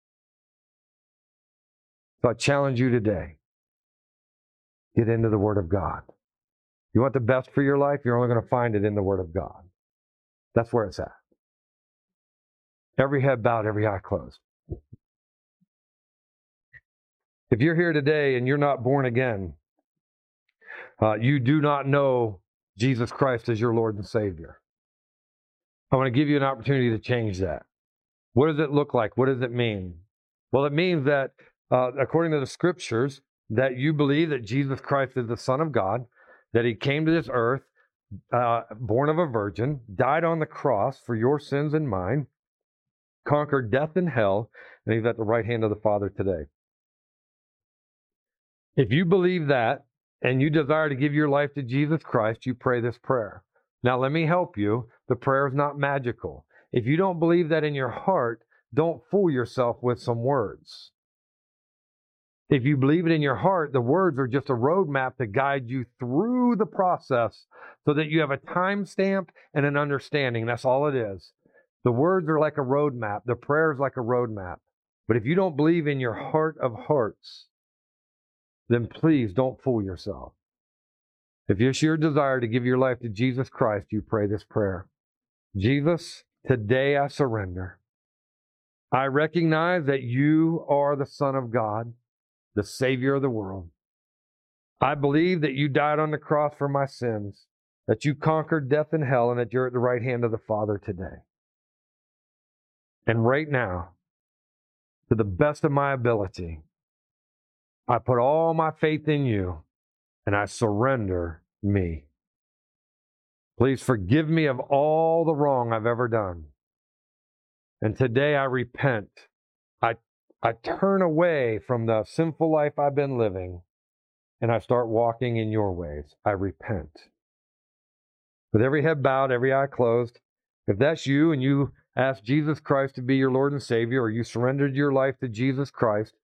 So I challenge you today, get into the Word of God. You want the best for your life, you're only going to find it in the Word of God. That's where it's at. Every head bowed, every eye closed. If you're here today and you're not born again, you do not know Jesus Christ as your Lord and Savior, I want to give you an opportunity to change that. What does it look like? What does it mean? Well, it means that according to the Scriptures, that you believe that Jesus Christ is the Son of God, that He came to this earth, born of a virgin, died on the cross for your sins and mine, conquered death and hell, and He's at the right hand of the Father today. If you believe that, and you desire to give your life to Jesus Christ, you pray this prayer. Now, let me help you. The prayer is not magical. If you don't believe that in your heart, don't fool yourself with some words. If you believe it in your heart, the words are just a roadmap to guide you through the process so that you have a timestamp and an understanding. That's all it is. The words are like a roadmap. The prayer is like a roadmap. But if you don't believe in your heart of hearts, then please don't fool yourself. If it's your desire to give your life to Jesus Christ, you pray this prayer. Jesus, today I surrender. I recognize that you are the Son of God, the Savior of the world. I believe that you died on the cross for my sins, that you conquered death and hell, and that you're at the right hand of the Father today. And right now, to the best of my ability, I put all my faith in you, and I surrender me. Please forgive me of all the wrong I've ever done. And today I repent. I turn away from the sinful life I've been living, and I start walking in your ways. I repent. With every head bowed, every eye closed, if that's you and you asked Jesus Christ to be your Lord and Savior, or you surrendered your life to Jesus Christ,